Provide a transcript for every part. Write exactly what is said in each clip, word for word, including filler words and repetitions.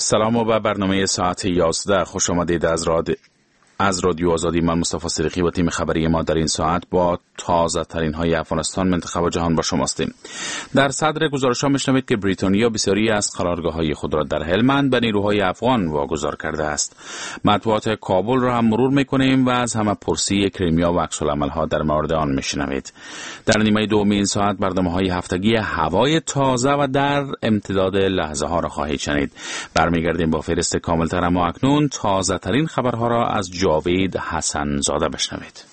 سلام و به برنامه ساعت یازده خوش آمدید از راد از رادیو آزادی. من مصطفی صدیقی و تیم خبری ما در این ساعت با تازه ترین های افغانستان، منطقه و جهان با شما هستیم. در صدر گزارش ها میشنوید که بریتانیا بسیاری از قرارگاه های خود را در هلمند به نیروهای افغان واگذار کرده است. مطبوعات کابل را هم مرور میکنیم و از همه پرسی کریمیا و عکس العمل ها در مورد آن میشنوید. در نیمه دوم این ساعت برنامه های هفتگی هوای تازه و در امتداد لحظه ها را خواهید شنید. برمیگردیم با فهرست کاملتر، اما اکنون تازه ترین خبرها را از جاوید حسن زاده بشنوید.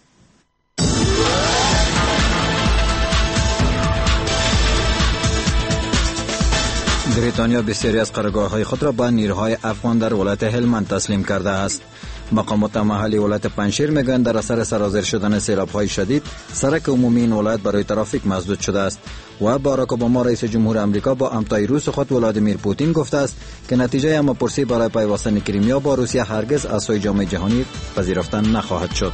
بریتانیا بسیاری از قرارگاه‌های خود را به نیروهای افغان در ولایت هلمند تسلیم کرده است. مقامات محلی ولایت پنجشیر میگویند در اثر سرازیر شدن سیلاب‌های شدید سرک عمومی این ولایت برای ترافیک مسدود شده است و باراک اوباما رئیس جمهور آمریکا با همتای روس خود ولادیمیر پوتین گفته است که نتیجه همه‌پرسی برای پیوستن کریمیا با روسیه هرگز از سوی جامعه جهانی پذیرفته نخواهد شد.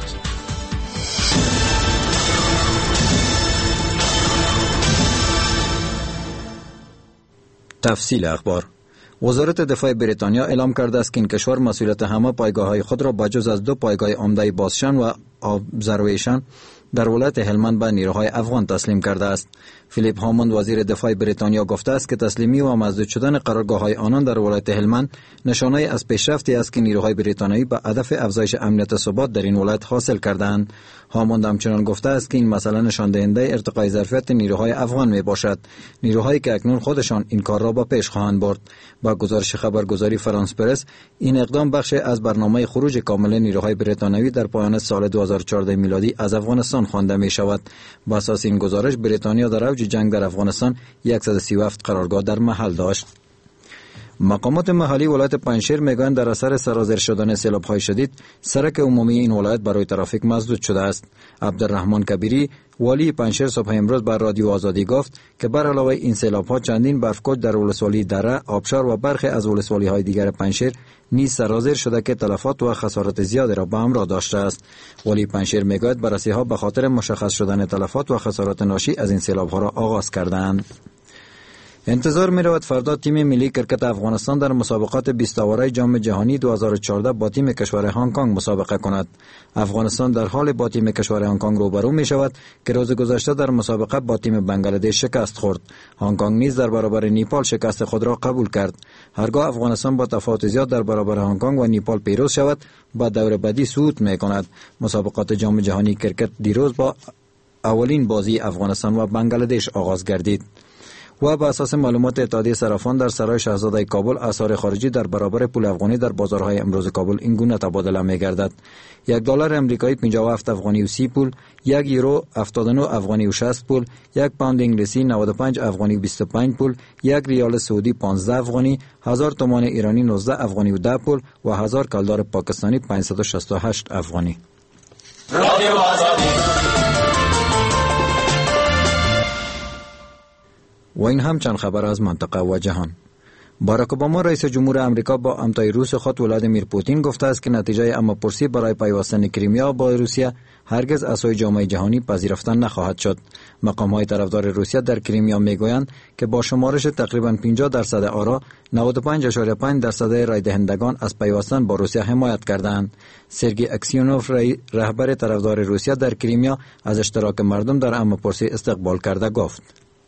تفصیل اخبار. وزارت دفاع بریتانیا اعلام کرده است که این کشور مسئولیت همه پایگاه‌های خود را بجز از دو پایگاه عمده بازشان و ابزرویشن در ولایت هلمند به نیروهای افغان تسلیم کرده است. فیلیپ هاموند وزیر دفاع بریتانیا گفته است که تسلیمی و مسدود شدن قرارگاه‌های آنان در ولایت هلمند نشانه از پیشرفتی است که نیروهای بریتانیایی به هدف افزایش امنیت و ثبات در این ولایت حاصل کردند. هاموند همچنان گفته است که این مسئله نشان دهنده ارتقای ظرفیت نیروهای افغان می باشد، نیروهایی که اکنون خودشان این کار را به پیش خواهند برد. با گزارش خبرگزاری فرانس پرس، این اقدام بخشی از برنامه خروج کامل نیروهای بریتانیایی در پایان سال دو هزار و چهارده میلادی از افغانستان خوانده می شود. با اساس این گزارش بریتانیا در اوج جنگ در افغانستان صد و سی و هفت قرارگاه در محل داشت. مقامات محلی ولایت پنجشیر میگویند در اثر سرازیر شدن سیلاب‌های شدید سرک عمومی این ولایت برای ترافیک مسدود شده است. عبدالرحمن کبیری والی پنجشیر صبح امروز بر رادیو آزادی گفت که بر علاوه این سیلاب‌ها چندین برفکوچ در ولسوالی دره، آبشار و برخی از ولسوالی‌های دیگر پنجشیر نیز سرازیر شده که تلفات و خسارات زیادی را به همراه داشته است. والی پنجشیر میگوید بررسی‌ها به خاطر مشخص شدن تلفات و خسارات ناشی از این سیلاب‌ها را آغاز کردند. انتظار می رود فردا تیم ملی کرکت افغانستان در مسابقات بیست اوره جام جهانی دو هزار و چهارده با تیم کشور هنگ کنگ مسابقه کند. افغانستان در حال با تیم کشور هنگ کنگ روبرو می شود که روز گذشته در مسابقه با تیم بنگلادش شکست خورد. هنگ کنگ نیز در برابر نیپال شکست خود را قبول کرد. هرگاه افغانستان با تفاوت زیاد در برابر هنگ کنگ و نیپال پیروز شود، با دور بعدی صعود می کند. مسابقات جام جهانی کرکت دیروز با اولین بازی افغانستان و بنگلادش آغاز گردید. و بر اساس معلومات اتحادیه صرافان در سرای شاهزاده کابل اسعار خارجی در برابر پول افغانی در بازارهای امروز کابل این گونه تبادله می گردد: یک دلار امریکایی پنجاه و هفت افغانی و سی پول، یک یورو هفتاد و نه افغانی و شصت پول، یک پوند انگلیسی نود و پنج افغانی و بیست و پنج پول، یک ریال سعودی پانزده افغانی، هزار تومان ایرانی نوزده افغانی و ده پول و هزار کلدار پاکستانی پانصد و شصت و هشت افغانی. رادیو آزادی. و این هم چند خبر از منطقه و جهان. باراک اوباما رئیس جمهور آمریکا با همتای روس خود ولادیمیر پوتین گفته است که نتیجه همه‌پرسی برای پیوستن کریمیا با روسیه هرگز از سوی جامعه جهانی پذیرفته نخواهد شد. مقام‌های طرفدار روسیه در کریمیا میگویند که با شمارش تقریباً پنجاه درصد آرا، نود و پنج اشاریه پنج درصد رای دهندگان از پیوستن با روسیه حمایت کردند. سرگئی اکسیونوف رهبر طرفدار روسیه در کریمیا از اشتراک مردم در همه‌پرسی استقبال کرده گفت: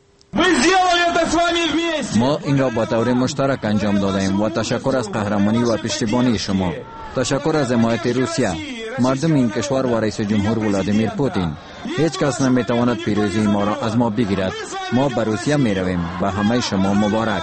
ما این را با طور مشترک انجام دادیم و تشکر از قهرمانی و پشتیبانی شما. تشکر از حمایت روسیه، مردم این کشور و رئیس جمهور ولادیمیر پوتین. هیچ کس نمیتواند پیروزی ما را از ما بگیرد. ما به روسیه می رویم. به همه شما مبارک.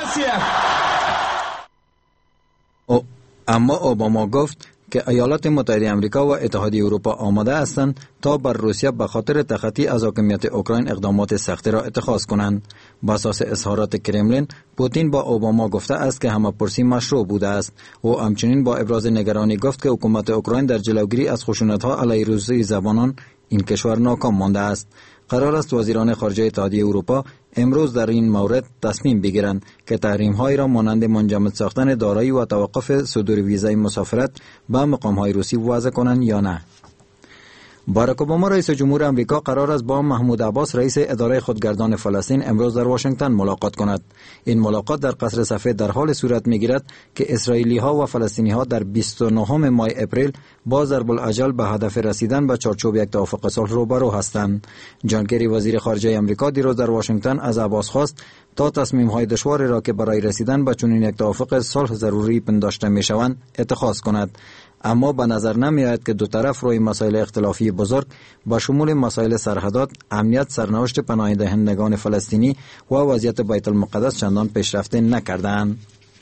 او اما اوباما گفت که ایالات متحده آمریکا و اتحادیه اروپا آماده هستند تا بر روسیه به خاطر تخطی از حاکمیت اوکراین اقدامات سختی را اتخاذ کنند. با اساس اظهارات کرملین، پوتین با اوباما گفته است که همه‌پرسی مشروع بوده است. او همچنین با ابراز نگرانی گفت که حکومت اوکراین در جلوگیری از خشونت‌ها علیه روسی زبانان این کشور ناکام مانده است. قرار است وزیران خارجه اتحادیه اروپا امروز در این مورد تصمیم بگیرند که تحریم‌هایی را مانند منجمد ساختن دارایی و توقف صدور ویزای مسافرت به مقام‌های روسی وضع کنند یا نه. باراک اوباما رئیس جمهور آمریکا قرار است با محمود عباس رئیس اداره خودگردان فلسطین امروز در واشنگتن ملاقات کند. این ملاقات در قصر سفید در حال صورت میگیرد که اسرائیلی ها و فلسطینی ها در بیست و نهم ماه اپریل با ضرب الاجل به هدف رسیدن به چارچوب یک توافق صلح روبرو هستند. جان کری وزیر خارجه آمریکا دیروز در واشنگتن از عباس خواست تا تصمیم های دشواری را که برای رسیدن به چنین یک توافق صلح ضروری پنداشته می شوند اتخاذ کند. اما به نظر نمی آید که دو طرف روی مسائل اختلافی بزرگ با شمول مسائل سرحدات، امنیت، سرنوشت پناهندگان فلسطینی و وضعیت بیت المقدس چندان پیشرفته نکردند.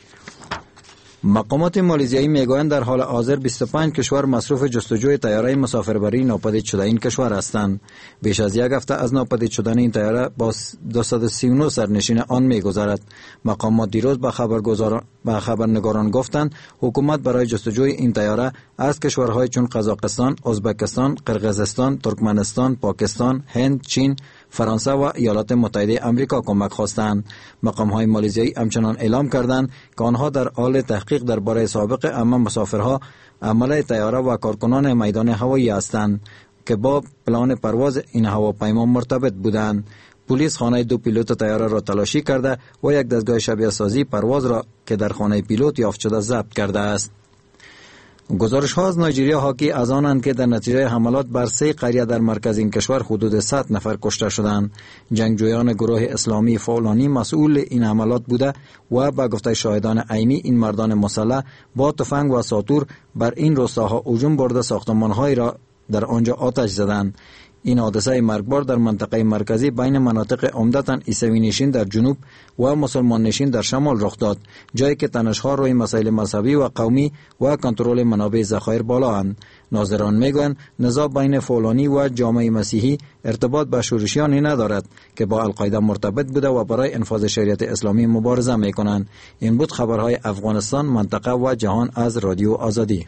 مقامات مالیزیایی میگویند در حال حاضر بیست و پنج کشور مصروف جستجوی طیاره مسافربری ناپدید شده این کشور هستند. بیش از یک هفته از ناپدید شدن این طیاره با دویست و سی و نه سرنشین آن میگذرد. مقامات دیروز به خبرگزاران به خبرنگاران گفتند حکومت برای جستجوی این طیاره از کشورهای چون قزاقستان، ازبکستان، قرقیزستان، ترکمنستان، پاکستان، هند، چین، فرانسه و ایالات متحده آمریکا کمک خواستند. مقام‌های مالیزیایی همچنان اعلام کردند که آنها در حال تحقیق درباره سابق اما مسافرها، عمله طیاره و کارکنان میدان هوایی هستند که با پلان پرواز این هواپیما مرتبط بودند. پلیس خانه دو پیلوت طیاره را تلاشی کرده و یک دستگاه شبیه سازی پرواز را که در خانه پیلوت یافت شده ضبط کرده است. گزارش ها از نایجریا حاکی از آنند که در نتیجه حملات بر سه قریه در مرکز این کشور حدود صد نفر کشته شدند. جنگجویان گروه اسلامی فولانی مسئول این حملات بوده و با گفته شاهدان عینی این مردان مسلح با تفنگ و ساطور بر این روستاها هجوم برده ساختمان‌هایی را در آنجا آتش زدند. این حادثه مرگبار در منطقه مرکزی بین مناطق عمدتاً عیسوی نشین در جنوب و مسلمان نشین در شمال رخ داد، جایی که تنش‌ها روی مسائل مذهبی و قومی و کنترل منابع ذخایر بالا اند. ناظران میگویند نزاع بین فولانی و جامعه مسیحی ارتباط به شورشیانی ندارد که با القاعده مرتبط بوده و برای انفاذ شریعت اسلامی مبارزه میکنند. این بود خبرهای افغانستان، منطقه و جهان از رادیو آزادی.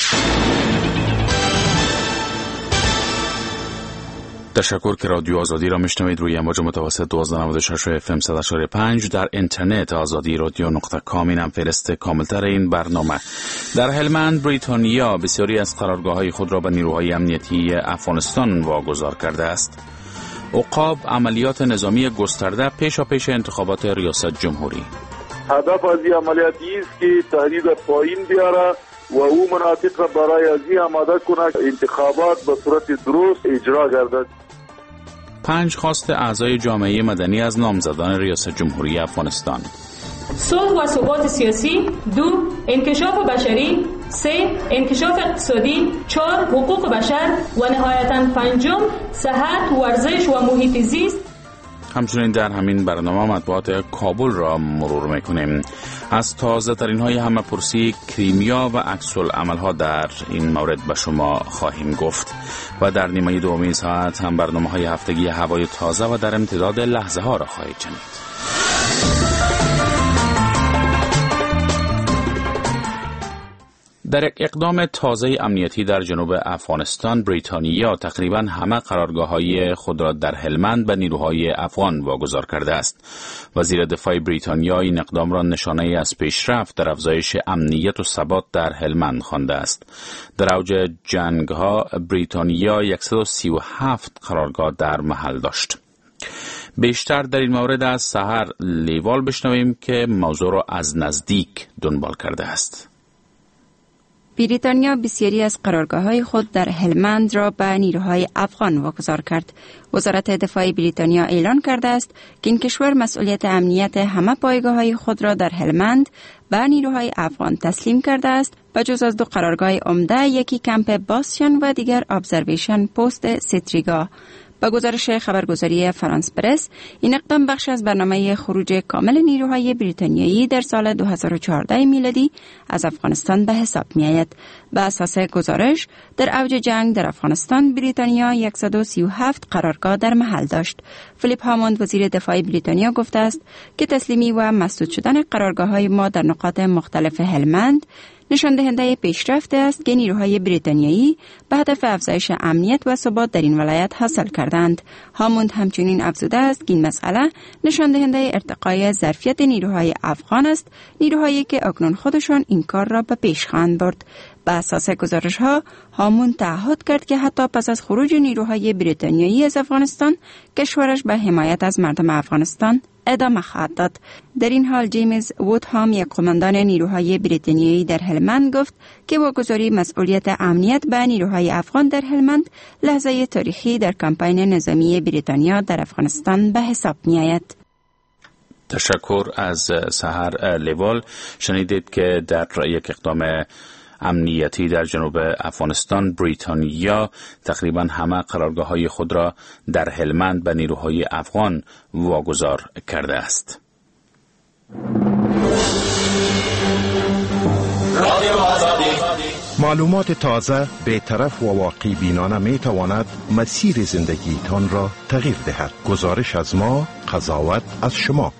تشکر که رادیو آزادی را میشنوید روی امواج متوسط دوازده نود و شش اف ام صد و چهار و پنج در اینترنت آزادی رادیو نقطه کام. اینم فهرست کاملتر این برنامه. در هلمند بریتانیا بسیاری از قرارگاه‌های خود را به نیروهای امنیتی افغانستان واگذار کرده است. عقاب عملیات نظامی گسترده پیشا پیش انتخابات ریاست جمهوری. هدف از این عملیاتی است که تهدید پایین بیاره و او مناطق را برای ازی آماده کند انتخابات به صورت درست اجرا گردد. پنج خواست اعضای جامعه مدنی از نامزدان ریاست جمهوری افغانستان. صلح و ثبات سیاسی، دو انکشاف بشری، سه انکشاف اقتصادی، چهار حقوق بشر و نهایتاً پنجم صحت، ورزش و محیط زیست. همچنین در همین برنامه مطبوعات کابل را مرور میکنیم. از تازه ترین های همه پرسی کریمیا و عکس العمل ها در این مورد به شما خواهیم گفت و در نیمه دومی ساعت هم برنامه های هفتگی هوای تازه و در امتداد لحظه ها را خواهید شنید. در یک اقدام تازه امنیتی در جنوب افغانستان، بریتانیا تقریباً همه قرارگاه‌های خود را در هلمند به نیروهای افغان واگذار کرده است. وزیر دفاع بریتانیا این اقدام را نشانه‌ای از پیشرفت در افزایش امنیت و ثبات در هلمند خوانده است. در اوج جنگ‌ها بریتانیا صد و سی و هفت قرارگاه در محل داشت. بیشتر در این مورد از سحر لیوال بشنویم که موضوع را از نزدیک دنبال کرده است. بریتانیا بسیاری از قرارگاه‌های خود در هلمند را به نیروهای افغان واگذار کرد. وزارت دفاع بریتانیا اعلان کرده است که این کشور مسئولیت امنیت همه پایگاه‌های خود را در هلمند به نیروهای افغان تسلیم کرده است، بجز از دو قرارگاه عمده، یکی کمپ باسشان و دیگر ابزرویشن پست ستریگا. با گزارش خبرگزاری فرانس پرس، این اقدام بخش از برنامه خروج کامل نیروهای بریتانیایی در سال دو هزار و چهارده میلادی از افغانستان به حساب می آید. به اساس گزارش، در اوج جنگ در افغانستان بریتانیا صد و سی و هفت قرارگاه در محل داشت. فیلیپ هاموند وزیر دفاع بریتانیا گفته است که تسلیمی و مسدود شدن قرارگاه‌های ما در نقاط مختلف هلمند نشان دهنده پیشرفت است که نیروهای بریتانیایی به هدف افزایش امنیت و ثبات در این ولایت حاصل کردند. هاموند همچنین افزوده است که این مسئله نشان دهنده ارتقای ظرفیت نیروهای افغان است، نیروهایی که اکنون خودشان این کار را به پیش خواهند برد. به اساس گزارش ها، هامون تعهد کرد که حتی پس از خروج نیروهای بریتانیایی از افغانستان، کشورش به حمایت از مردم افغانستان ادامه خواهد داد. در این حال جیمز وودهام، یک قماندان نیروهای بریتانیایی در هلمند، گفت که واگذاری مسئولیت امنیت به نیروهای افغان در هلمند لحظه تاریخی در کمپین نظامی بریتانیا در افغانستان به حساب می آید. تشکر از سحر لیوال. شنیدید که در یک اقدام امنیتی در جنوب افغانستان، بریتانیا تقریبا همه قرارگاه‌های خود را در هلمند به نیروهای افغان واگذار کرده است. معلومات تازه، بی‌طرف و واقعی بینانه می تواند مسیر زندگیتان را تغییر دهد. گزارش از ما، قضاوت از شما.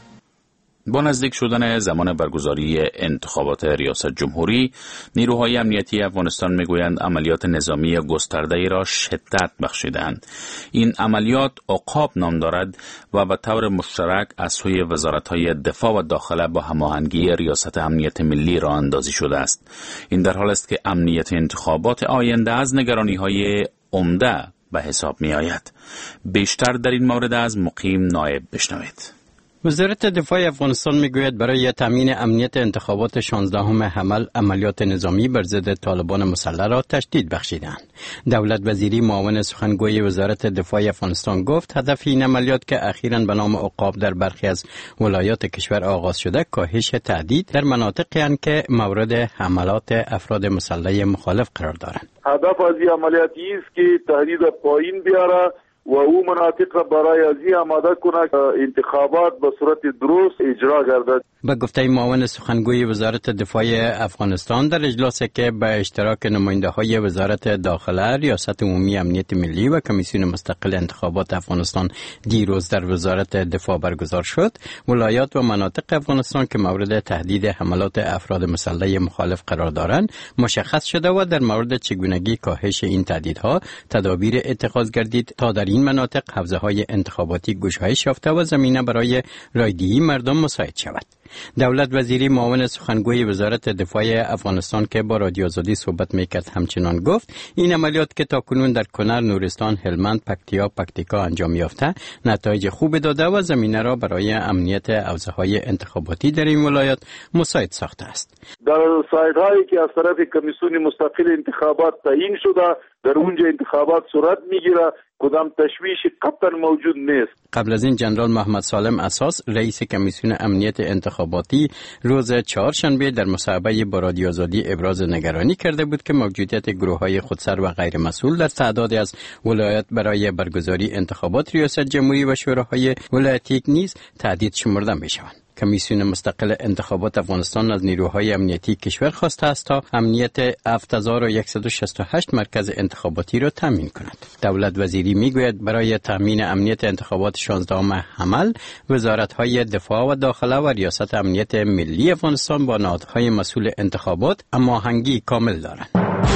با نزدیک شدن زمان برگزاری انتخابات ریاست جمهوری، نیروهای امنیتی افغانستان میگویند عملیات نظامی گسترده‌ای را شدت بخشیدند. این عملیات عقاب نام دارد و به طور مشترک از سوی وزارت‌های دفاع و داخله با هماهنگی ریاست امنیت ملی راه اندازی شده است. این در حال است که امنیت انتخابات آینده از نگرانی‌های عمده به حساب می‌آید. بیشتر در این مورد از مقیم نایب بشنوید. وزارت دفاع افغانستان میگوید برای تامین امنیت انتخابات شانزدهم حمل عملیات نظامی بر ضد طالبان مسلح را تشدید بخشیدند. دولت وزیری معاون سخنگوی وزارت دفاع افغانستان گفت هدف این عملیات که اخیراً به نام عقاب در برخی از ولایات کشور آغاز شده، کاهش تهدید در مناطقی اند که مورد حملات افراد مسلح مخالف قرار دارند. هدف از این عملیات است که تهدید پایین بیاره و او مناطق را برای ازی آماده کند انتخابات به صورت درست اجرا گردد. به گفته معاون سخنگوی وزارت دفاع افغانستان در اجلاسی که به اشتراک نماینده‌های وزارت داخله، ریاست عمومی امنیت ملی و کمیسیون مستقل انتخابات افغانستان دیروز در وزارت دفاع برگزار شد، ولایات و مناطق افغانستان که مورد تهدید حملات افراد مسلح مخالف قرار دارند مشخص شده و در مورد چگونگی کاهش این تهدیدها تدابیر اتخاذ گردید تا در این مناطق حوزه‌های انتخاباتی گشایش یافته و زمینه برای رایدهی مردم مساعد شود. دولت وزیری معاون سخنگوی وزارت دفاع افغانستان که با رادیو آزادی صحبت میکرد همچنان گفت این عملیات که تاکنون در کنر، نورستان، هلمند، پکتیا، پکتیکا انجام یافته نتایج خوب داده و زمینه را برای امنیت حوزه‌های انتخاباتی در این ولایات مساعد ساخته است. در سایت‌هایی که از طرف کمیسیون مستقل انتخابات تعیین شده در اونجا انتخابات صورت میگیره، کدام تشویشی قطعا موجود نیست. قبل از این جنرال محمد سالم اساس، رئیس کمیسیون امنیت انتخاباتی، روز چهارشنبه در مصاحبه با رادیو آزادی ابراز نگرانی کرده بود که موجودیت گروه‌های خودسر و غیر مسئول در تعدادی از ولایات برای برگزاری انتخابات ریاست جمهوری و شوراهای ولایتی نیز تهدید شمرده می‌شوند. کمیسیون مستقل انتخابات افغانستان از نیروهای امنیتی کشور خواسته است تا امنیت هفت هزار و صد و شصت و هشت مرکز انتخاباتی را تامین کند. دولت وزیری میگوید برای تامین امنیت انتخابات شانزدهم حمل، وزارت‌های دفاع و داخله و ریاست امنیت ملی افغانستان با نهادهای مسئول انتخابات هماهنگی کامل دارند.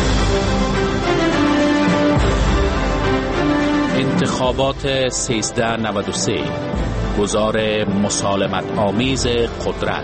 انتخابات سیزده نود و سه، گزار مسالمت آمیز قدرت.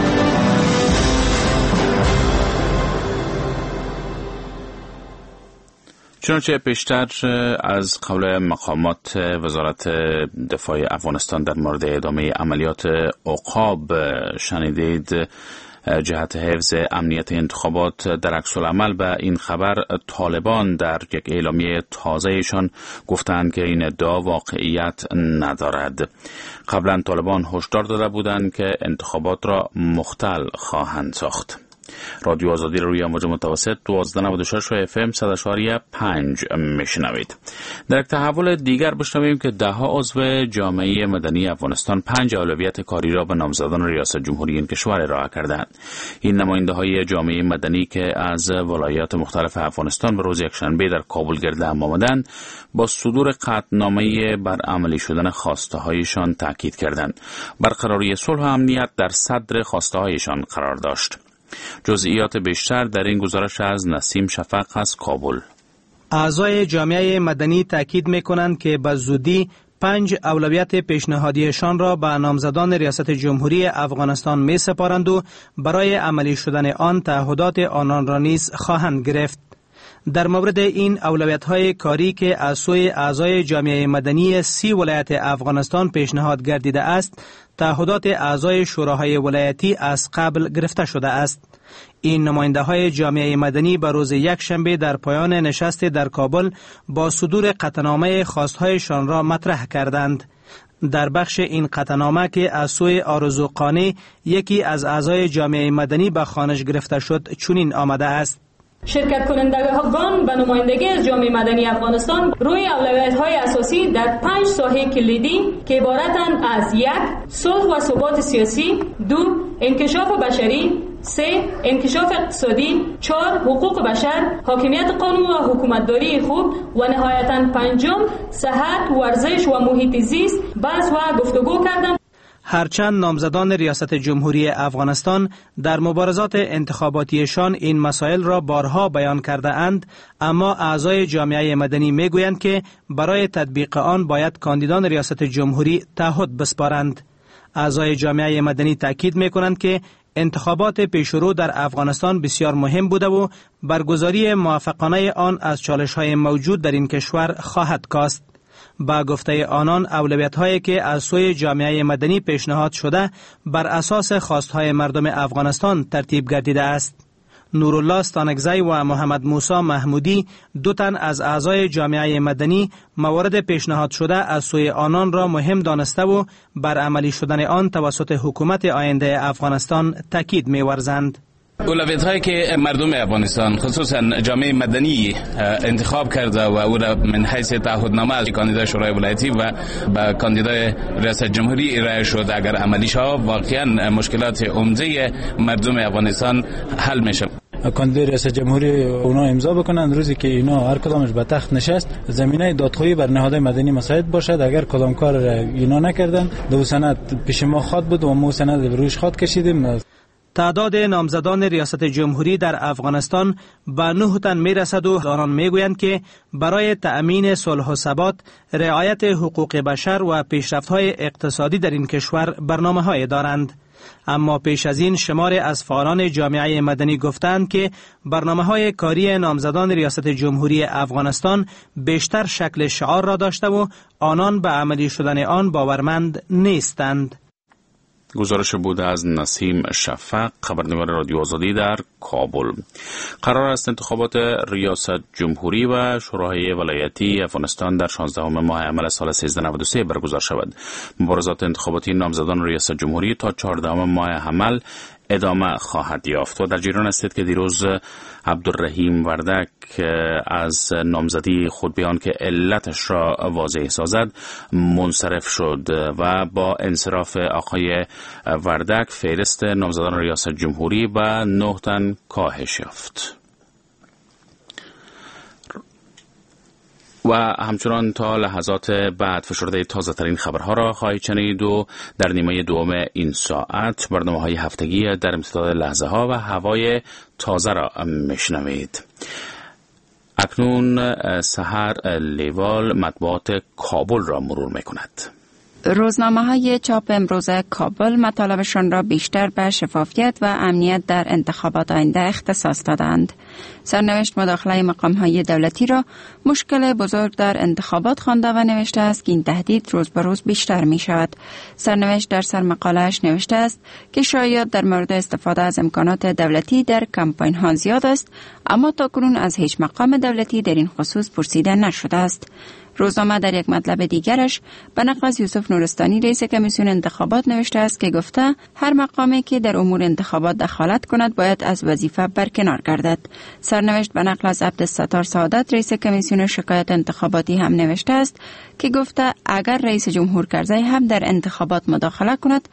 چنانچه پیشتر از قول مقامات وزارت دفاع افغانستان در مورد ادامه عملیات عقاب شنیدید، جهت حفظ امنیت انتخابات در عکس العمل به این خبر، طالبان در یک اعلامیه تازهشان گفتند که این ادعا واقعیت ندارد. قبلا طالبان هشدار داده بودند که انتخابات را مختل خواهند ساخت. رادیو آزادی روی امواج متوسط دوازده نود و شش و اف ام صد و پنج میشنوید. در تحول دیگر بشنویم که ده ها عضو جامعه مدنی افغانستان پنج اولویت کاری را به نامزدان ریاست جمهوری این کشور ارائه کردند. این نماینده های جامعه مدنی که از ولایات مختلف افغانستان به روز یکشنبه در کابل گرد هم آمدند، با صدور قطعنامه بر عملی شدن خواسته هایشان تاکید کردند. برقراری صلح و امنیت در صدر خواسته هایشان قرار داشت. جزئیات بیشتر در این گزارش از نسیم شفق از کابل. اعضای جامعه مدنی تاکید می‌کنند که به زودی پنج اولویت پیشنهادیشان را به نامزدان ریاست جمهوری افغانستان می سپارند و برای عملی شدن آن تعهدات آنان را نیز خواهند گرفت. در مورد این اولویت‌های کاری که از سوی اعضای جامعه مدنی سی ولایت افغانستان پیشنهاد گردیده است، تعهدات اعضای شوراهای ولایتی از قبل گرفته شده است. این نماینده‌های جامعه مدنی به روز یک شنبه در پایان نشست در کابل با صدور قطعنامه خواست‌هایشان را مطرح کردند. در بخش این قطعنامه که از سوی آرزو قانی، یکی از اعضای جامعه مدنی به خوانش گرفته شد، چنین آمده است: شرکت کنندگان به نمایندگی از جامعه مدنی افغانستان روی اولویت‌های اساسی در پنج ساحه کلیدی که عبارتند از یک، صلح و ثبات سیاسی، دو، انکشاف بشری، سه، انکشاف اقتصادی، چهار، حقوق بشر، حاکمیت قانون و حکومتداری خوب و نهایتاً پنجم، صحت، ورزش و محیط زیست بحث و گفتگو کردند. هرچند نامزدان ریاست جمهوری افغانستان در مبارزات انتخاباتیشان این مسائل را بارها بیان کرده اند، اما اعضای جامعه مدنی می گویند که برای تطبیق آن باید کاندیدان ریاست جمهوری تعهد بسپارند. اعضای جامعه مدنی تاکید می کنند که انتخابات پیشرو در افغانستان بسیار مهم بوده و برگزاری موفقانه آن از چالش‌های موجود در این کشور خواهد کاست. با گفته آنان، اولویت‌هایی که از سوی جامعه مدنی پیشنهاد شده بر اساس خواستهای مردم افغانستان ترتیب گردیده است. نورالله ستانکزی و محمد موسی محمودی، دو تن از اعضای جامعه مدنی، موارد پیشنهاد شده از سوی آنان را مهم دانسته و بر عملی شدن آن توسط حکومت آینده افغانستان تاکید می‌ورزند. اولویت هایی که مردم افغانستان خصوصا جامعه مدنی انتخاب کرده و او را من حیث تعهدنامه از کاندیدای شورای ولایتی و با کاندیدای ریاست جمهوری ارائه شد، اگر عملی شود واقعا مشکلات عمده مردم افغانستان حل میشه. کاندیدای ریاست جمهوری اونا امضا بکنند، روزی که اینا هر کدامش به تخت نشست زمینه دادخواهی بر نهادهای مدنی مساعد باشد. اگر کدام کار اینا نکردن، دو سند پیش ما خواد بود و ما سند روش خواد کشیدیم. تعداد نامزدان ریاست جمهوری در افغانستان به نه تن می رسد و آنان می گویند که برای تأمین صلح و ثبات، رعایت حقوق بشر و پیشرفت‌های اقتصادی در این کشور برنامه‌های دارند. اما پیش از این شمار از فعالان جامعه مدنی گفتند که برنامه‌های کاری نامزدان ریاست جمهوری افغانستان بیشتر شکل شعار را داشته و آنان به عملی شدن آن باورمند نیستند. گزارش بود از نسیم شفق، خبرنگار رادیو آزادی در کابل. قرار است انتخابات ریاست جمهوری و شوراهای ولایتی افغانستان در شانزدهم ماه عمل سال سیزده نود و سه برگزار شود. مبارزات انتخاباتی نامزدان ریاست جمهوری تا چهاردهم ماه عمل ادامه خواهد یافت. و در جریان است که دیروز عبدالرحیم وردک از نامزدی خود بیان که علتش را واضح سازد منصرف شد و با انصراف آقای وردک فهرست نامزدان ریاست جمهوری به نه تن کاهش یافت. و همچنان تا لحظات بعد فشرده تازه ترین خبرها را خواهید شنید و در نیمه دوم این ساعت برنامه های هفتگی در امتداد لحظه ها و هوای تازه را میشنوید. اکنون سحر لیوال مطبوعات کابل را مرور میکند. روزنامه های چاپ امروز کابل مطالبشان را بیشتر به شفافیت و امنیت در انتخابات آینده اختصاص دادند. سرنوشت مداخله مقام های دولتی را مشکل بزرگ در انتخابات خوانده و نوشته است که این تهدید روز به روز بیشتر می شود. سرنوشت در سرمقاله‌اش نوشته است که شایعات در مورد استفاده از امکانات دولتی در کمپاین ها زیاد است، اما تاکنون از هیچ مقام دولتی در این خصوص پرسیده نشده است. روزنامه در یک مطلب دیگرش به نقل از یوسف نورستانی رئیس کمیسیون انتخابات نوشته است که گفته هر مقامی که در امور انتخابات دخالت کند باید از وظیفه برکنار گردد. سرنوشت به نقل از عبدالستار سعادت رئیس کمیسیون شکایت انتخاباتی هم نوشته است که گفته اگر رئیس جمهور کرزی هم در انتخابات مداخله کند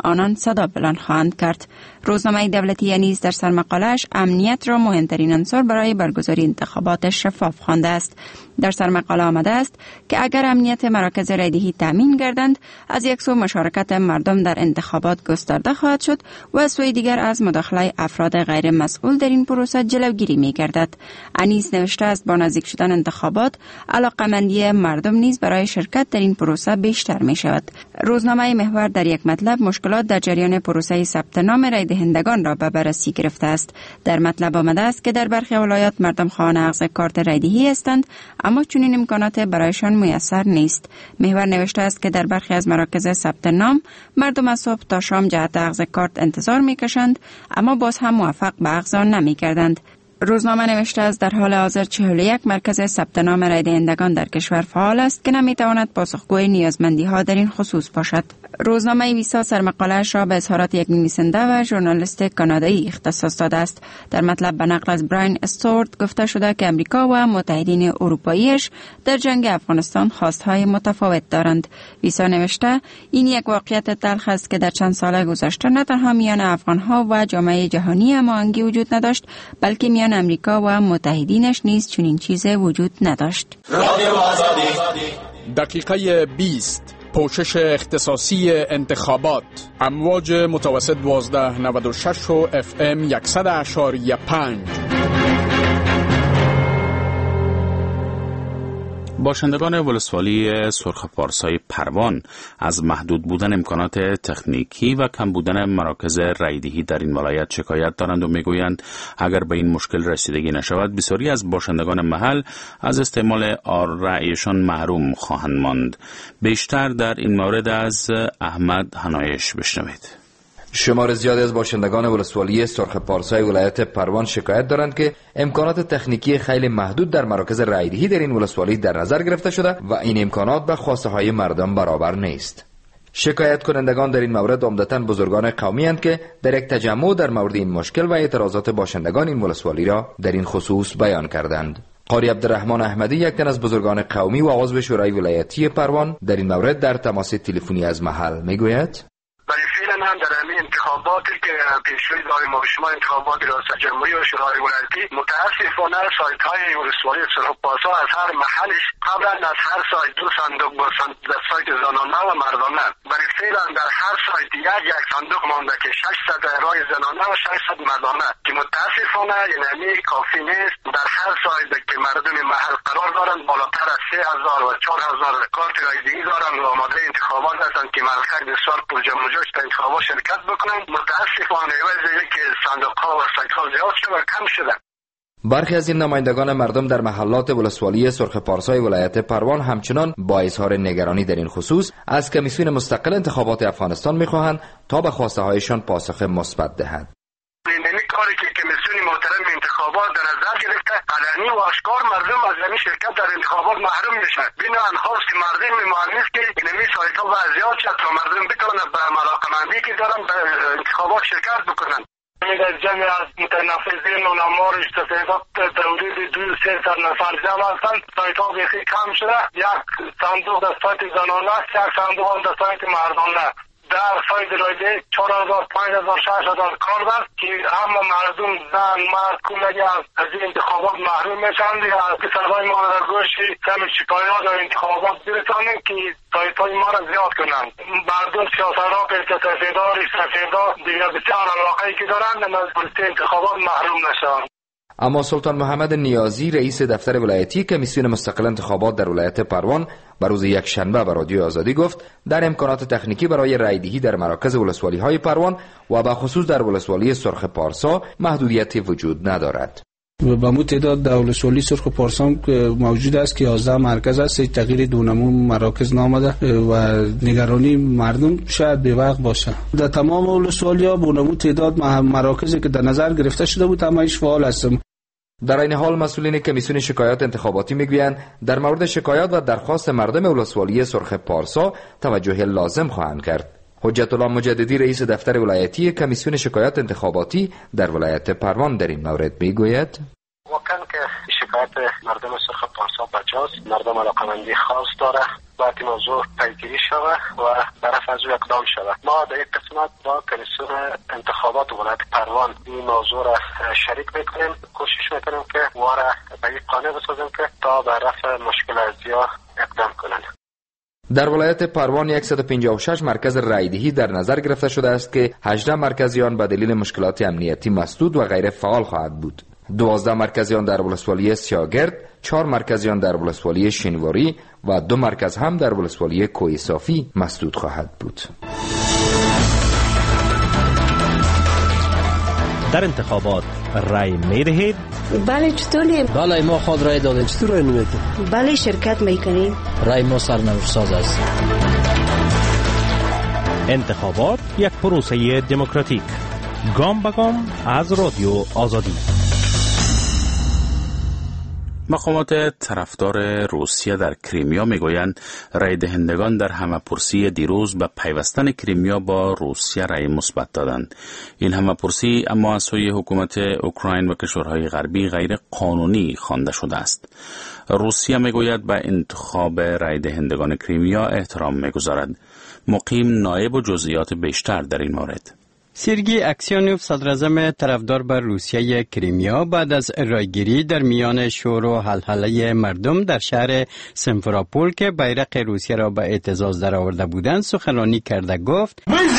آنان صدا بلند خواهند کرد. روزنامه دولتی نیز در سرمقاله‌اش امنیت را مهمترین عنصر برای برگزاری انتخابات شفاف خوانده است. در سرمقاله آمده است که اگر امنیت مراکز رایدهی تامین گردند، از یک سو مشارکت مردم در انتخابات گسترده خواهد شد و از سوی دیگر از مداخله افراد غیر مسئول در این پروسه جلوگیری می گردد. انیس نوشته است با نزدیک شدن انتخابات، علاقمندی مردم نیز برای شرکت در این پروسه بیشتر می شود. روزنامه محور در یک مطلب مشکلات در جریان پروسه ثبت نام رای دهندگان را به بررسی گرفته است. در مطلب آمده است که در برخی ولایات مردم خواهان اخذ کارت رایدهی هستند، اما چنین امکانات برایشان میسر نیست. محور نوشته است که در برخی از مراکز ثبت نام مردم از صبح تا شام جهت اخذ کارت انتظار میکشند، اما باز هم موفق به اخذ آن نمیگردند. روزنامه نوشته است در حال حاضر چهل و یک مرکز ثبت نام رای دهندگان در کشور فعال است که نمیتواند پاسخگوی نیازمندی ها در این خصوص باشد. روزنامه ویسا سرمقاله‌اش را به اظهارات یک نویسنده و ژورنالیست کانادایی اختصاص داده است. در مطلب به نقل از براین استورت گفته شده که امریکا و متحدین اروپاییش در جنگ افغانستان خواستهای متفاوت دارند. ویسا نوشته این یک واقعیت تلخ است که در چند سال گذشته نه تنها میان افغانها و جامعه جهانی هماهنگی وجود نداشت، بلکه میان امریکا و متحدینش نیز چنین چیزی وجود نداشت. دقیقه بیست پوشش اختصاصی انتخابات، امواج متوسط دوازده نود و شش و اف ام صد اشاریه پنج. باشندگان ولسوالی سرخ پارسای پروان از محدود بودن امکانات تکنیکی و کم بودن مراکز رایدهی در این ولایت شکایت دارند و میگویند اگر به این مشکل رسیدگی نشود بسیاری از باشندگان محل از استعمال رأیشان محروم خواهند ماند. بیشتر در این مورد از احمد هنایش بشنوید. شمار زیادی از باشندگان ولسوالی سرخ پارسای ولایت پروان شکایت دارند که امکانات تکنیکی خیلی محدود در مراکز رایدهی در این ولسوالی در نظر گرفته شده و این امکانات به خواسته های مردم برابر نیست. شکایت کنندگان در این مورد عمدتاً بزرگان قومی اند که در یک تجمع در مورد این مشکل و اعتراضات باشندگان این ولسوالی را در این خصوص بیان کردند. قاری عبدالرحمن احمدی، یک تن از بزرگان قومی و عضو شورای ولایتی پروان، در این مورد در تماس تلفنی از محل میگوید: برای فعلا هم در همین انتخاباتی که پیشروی داریم ما شما انتخابات ریاست جمهوری و شورای ولایتی، متاسفانه سایت های ولسوالی سرخ پارسا از هر محلش قبلا از هر سایت دو صندوق با در سایت زنانه و مردانه، برای فعلا در هر سایت یک یک صندوق مانده که ششصد رای زنانه و ششصد مردانه که متاسفانه یعنی کافی نیست. در هر سایت که مردم محل قرار دارند بالاتر از سه هزار و چهار هزار کارت رایدهی دارند و آماده انتخابات هستند که ملکه بسیار پرجمع و جوش در انتخابات شرکت بکنند. متاسفانه عوض که صندوق ها و سایت ها زیاد شده و کم شده. برخی از این نمایندگان مردم در محلات ولسوالی سرخ پارسای ولایت پروان همچنان با اظهار نگرانی در این خصوص از کمیسیون مستقل انتخابات افغانستان می‌خواهند تا به خواسته هایشان پاسخ مثبت دهد. این کاری که کمیسیون محترم انتخابات در نظر گرفته علنی و آشکار مردم از این شرکت در انتخابات محروم میشن. بنا خواست مردم معنیست که این سایت ها وضعیت شد تا مردم بتوانند به علاقمندی که دارن به انتخابات شرکت بکنن. در جمع از متنفذین و نمار استفادات تولید دو سه سر نفر جمع هستند. سایت ها بیخی کم شده. یک صندوق در سایت زنانه است، یک صندوق هم در سایت مردانه. در سایت رایده چهار هزار پنج هزار شش هزار کار دارد که اما مردم زن مرد کلگی از این انتخابات محروم میشند. از کسرهای ما را گوشی کم شکایات در انتخابات برسانیم که سایت های ما را زیاد کنند. مردم سیاست‌ها سفیدار سفیدار دیگر بسیار علاقه‌ای که دارند از انتخابات محروم نشوند. اما سلطان محمد نیازی، رئیس دفتر ولایتی کمیسیون مستقل انتخابات در ولایت پروان، بر روز یک شنبه به رادیو آزادی گفت در امکانات تکنیکی برای رایدهی در مراکز ولسوالی های پروان و به خصوص در ولسوالی سرخ پارسا محدودیتی وجود ندارد. با مو تعداد در ولسوالی سرخ پارسا موجود است که یازده مرکز است. هیچ تغییر دونمون مراکز نامده و نگرانی مردم شاید به وقت باشه. در تمام ولسوالی ها بونمو تعداد مراکزی که در نظر گرفته شده بود همایش فعال است. در این حال مسئولین کمیسیون شکایات انتخاباتی میگویند در مورد شکایات و درخواست مردم ولسوالی سرخ پارسا توجه لازم خواهند کرد. حجت الله مجددی، رئیس دفتر ولایتی کمیسیون شکایات انتخاباتی در ولایت پروان، در این مورد میگوید: واقعا که شکایت مردم سرخ پارسا بجاست، مردم علاقمندی خاص داره باید این موضوع پیگیری شود و طرف از او اقدام شود. ما در این قسمت با کمیسیون انتخابات ولایت پروان این موضوع را شریک میکنیم، کوشش میکنیم که ما را به این قانع بسازیم که تا به رفع مشکل ازیا اقدام کنند. در ولایت پروان صد و پنجاه و شش مرکز رایدهی در نظر گرفته شده است که هجده مرکزیان به دلیل مشکلات امنیتی مسدود و غیر فعال خواهد بود. دوازده مرکزیان در ولسوالی سیاگرد، چهار مرکزیان در ولسوالی شینواری و دو مرکز هم در ولسوالی کوه صافی مسدود خواهد بود. در انتخابات رای می دهید؟ بله. چطوری؟ بله ما خود رای دادیم. چطور رای نمیدید؟ بله شرکت میکنیم. رای ما سرنوشت ساز است. انتخابات یک پروسه دموکراتیک، گام به گام از رادیو آزادی. مقامات طرفدار روسیه در کریمیا میگویند رای دهندگان در همه‌پرسی دیروز به پیوستن کریمیا با روسیه رای مثبت دادند. این همه‌پرسی اما از سوی حکومت اوکراین و کشورهای غربی غیر قانونی خوانده شده است. روسیه میگوید به انتخاب رای دهندگان کریمیا احترام میگذارد. مقیم نایب و جزئیات بیشتر در این مورد. سرگی اکسیانوف صدراعظم طرفدار بر روسیه کریمیا بعد از رایگیری در میان شور و هلهله مردم در شهر سیمفراپول که بیرق روسیه را به اعتزاز درآورده بودند سخنرانی کرده گفت: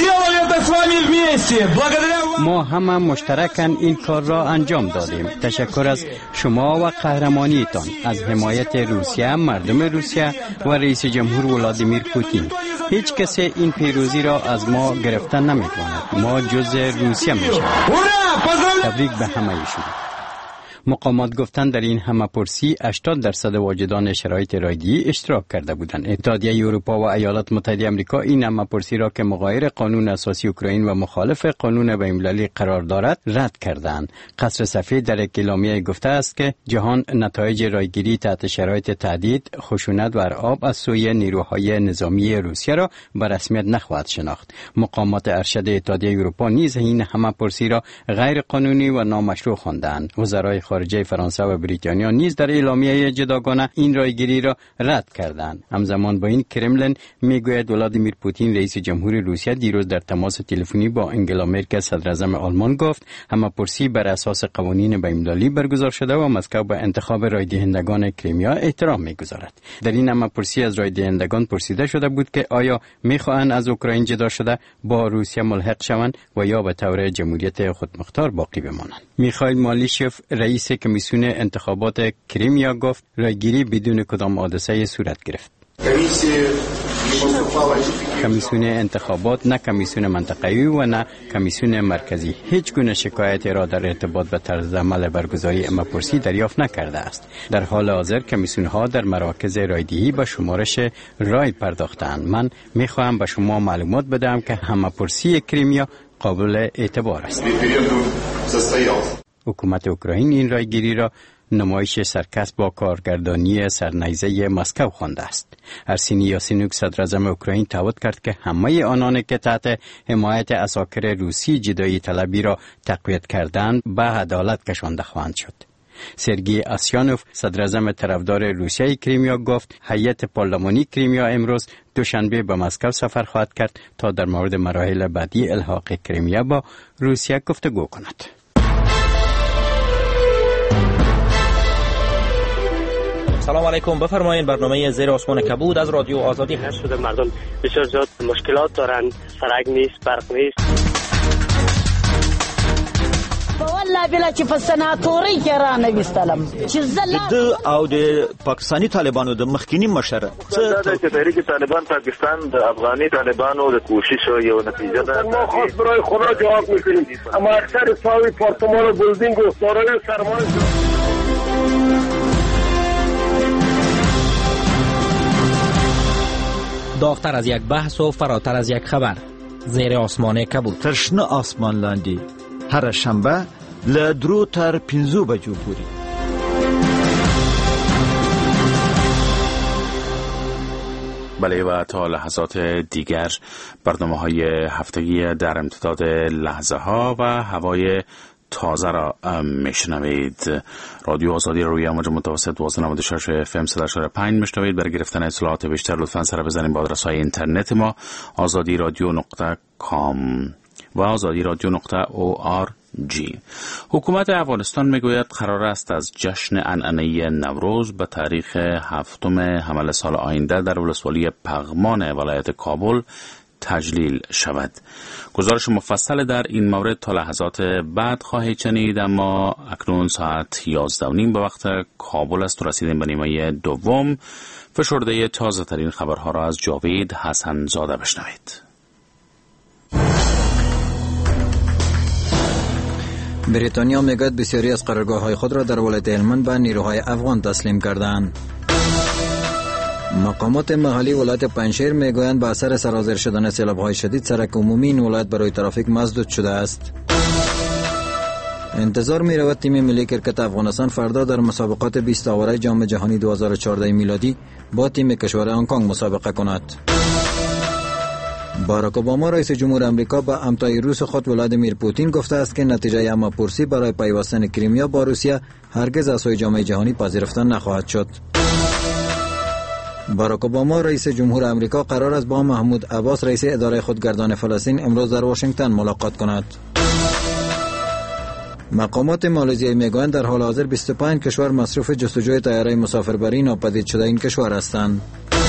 ما همه مشترکاً این کار را انجام دادیم. تشکر از شما و قهرمانیتان، از حمایت روسیه، مردم روسیه و رئیس جمهور ولادیمیر پوتین. هیچ کسی این پیروزی را از ما گرفتن نمی‌تواند. ما جزء روسیه میشیم. تبریک به همه‌شون. مقامات گفتند در این همه‌پرسی هشتاد درصد واجدان شرایط رایگیری اشتراک کرده بودند. اتحادیه اروپا و ایالات متحده آمریکا این همه‌پرسی را که مغایر قانون اساسی اوکراین و مخالف قانون بین‌المللی قرار دارد رد کردند. قصر سفید در یک اعلامیه گفته است که جهان نتایج رایگیری تحت شرایط تهدید، خشونت و ارعاب از سوی نیروهای نظامی روسیه را به رسمیت نخواهد شناخت. مقامات ارشد اتحادیه اروپا نیز این همه‌پرسی را غیر قانونی و نامشروع خواندند. وزرای خارجه فرانسه و بریتانیا نیز در اعلامیه جداگانه این رایگیری را رد کردند. همزمان با این کرملین میگوید ولادیمیر پوتین رئیس جمهور روسیه دیروز در تماس تلفنی با انگلا مرکل صدراعظم آلمان گفت همه‌پرسی بر اساس قوانین بین‌المللی برگزار شده و مسکو به انتخاب رای دهندگان کریمیا احترام میگذارد. در این همه‌پرسی از رای دهندگان پرسیده شده بود که آیا میخواهند از اوکراین جدا شده با روسیه ملحق شوند و یا به طور جمهوریت خودمختار باقی بمانند. میخائیل مالیشف رئیس کمیسیون انتخابات کریمیا گفت رایگیری بدون کدام حادثه صورت گرفت. کمیسیون انتخابات نه کمیسیون منطقه‌ای و نه کمیسیون مرکزی هیچ گونه شکایتی را در ارتباط به طرز عمل برگزاری همه‌پرسی دریافت نکرده است. در حال حاضر کمیسیون ها در مراکز رایدهی به شمارش رای پرداختند. من میخواهم به شما معلومات بدهم که همه‌پرسی کریمیا قابل اعتبار است. حکومت اوکراین این رایگیری را نمایش سرکس با کارگردانی سرنیزه مسکو خوانده است. ارسینی یاسینوک صدراعظم اوکراین تعهد کرد که همه آنان که تحت حمایت عساکر روسی جدایی طلبی را تقویت کردند به عدالت کشانده خواهند شد. سرگی اسیانوف صدراعظم طرفدار روسیه کریمیا گفت هیئت پارلمانی کریمیا امروز دوشنبه به مسکو سفر خواهد کرد تا در مورد مراحل بعدی الحاق کریمیا با روسیه گفتگو کند. سلام علیکم، بفرمایید. برنامه زیر آسمان کبود از رادیو آزادی هست. شده مردم بسیار زیاد مشکلات دارند، سرک نیست، برق نیست. والله بلا چې په سناتوري کې را نه وستلم چې زله د او د پاکستانی طالبانو د مخکینی مشر څه د تحریک طالبان پاکستان د افغاني طالبانو د کوشش یو نتیجه ده. ما خاص برای خدا جواب میکنیم، اما اکثر ساوی پارتمان و بلدینگ و دارای سرمایه داغتر از یک بحث و فراتر از یک خبر. زیر آسمان کبود، ترشنه آسمان لاندی، هر شنبه لدرو تر پینزو بجو پوری. بله و تا لحظات دیگر برنامه های هفتگی در امتداد لحظه ها و هوای تازه را میشنوید. رادیو آزادی روی امواج متوسط دوازده و نود و شش اف ام صد و هشتاد و پنج میشنوید. برای گرفتن اطلاعات بیشتر لطفاً سر بزنید به آدرس های اینترنت ما آزادی رادیو نقطه کام و آزادی رادیو نقطه او آر جی. حکومت افغانستان میگوید قرار است از جشن عنعنه‌ای نوروز به تاریخ هفتم حمل سال آینده در ولسوالی پغمان ولایت کابل تجلیل شود. گزارش مفصل در این مورد تا لحظات بعد خواهید شنید، اما اکنون ساعت یازده و نیم به وقت کابل است و رسیدیم به نیمه دوم. فشرده تازه ترین خبرها را از جاوید حسن زاده بشنوید. بریتانیا میگوید بسیاری از قرارگاه‌های خود را در ولایت هلمند به نیروهای افغان تسلیم کردند. مقامات محلی ولایت پنجشیر میگویند به اثر سرازیر شدن سیلاب‌های شدید سرک عمومی این ولایت برای ترافیک مسدود شده است. انتظار می رود تیم ملی کرکت افغانستان فردا در مسابقات بیست آوره جام جهانی دو هزار و چهارده میلادی با تیم کشور هنگ کنگ مسابقه کند. باراک اوباما رئیس جمهور امریکا به همتای روس خود ولادیمیر پوتین گفته است که نتیجه همه‌پرسی برای پیوستن کریمیا با روسیه هرگز از سوی جام جهانی پذیرفته نخواهد شد. باراک اوباما رئیس جمهور امریکا قرار است با محمود عباس رئیس اداره خودگردان فلسطین امروز در واشنگتن ملاقات کند. مقامات مالزیایی میگویند در حال حاضر بیست و پنج کشور مصروف جستجوی طیاره مسافربری ناپدید شده این کشور هستند.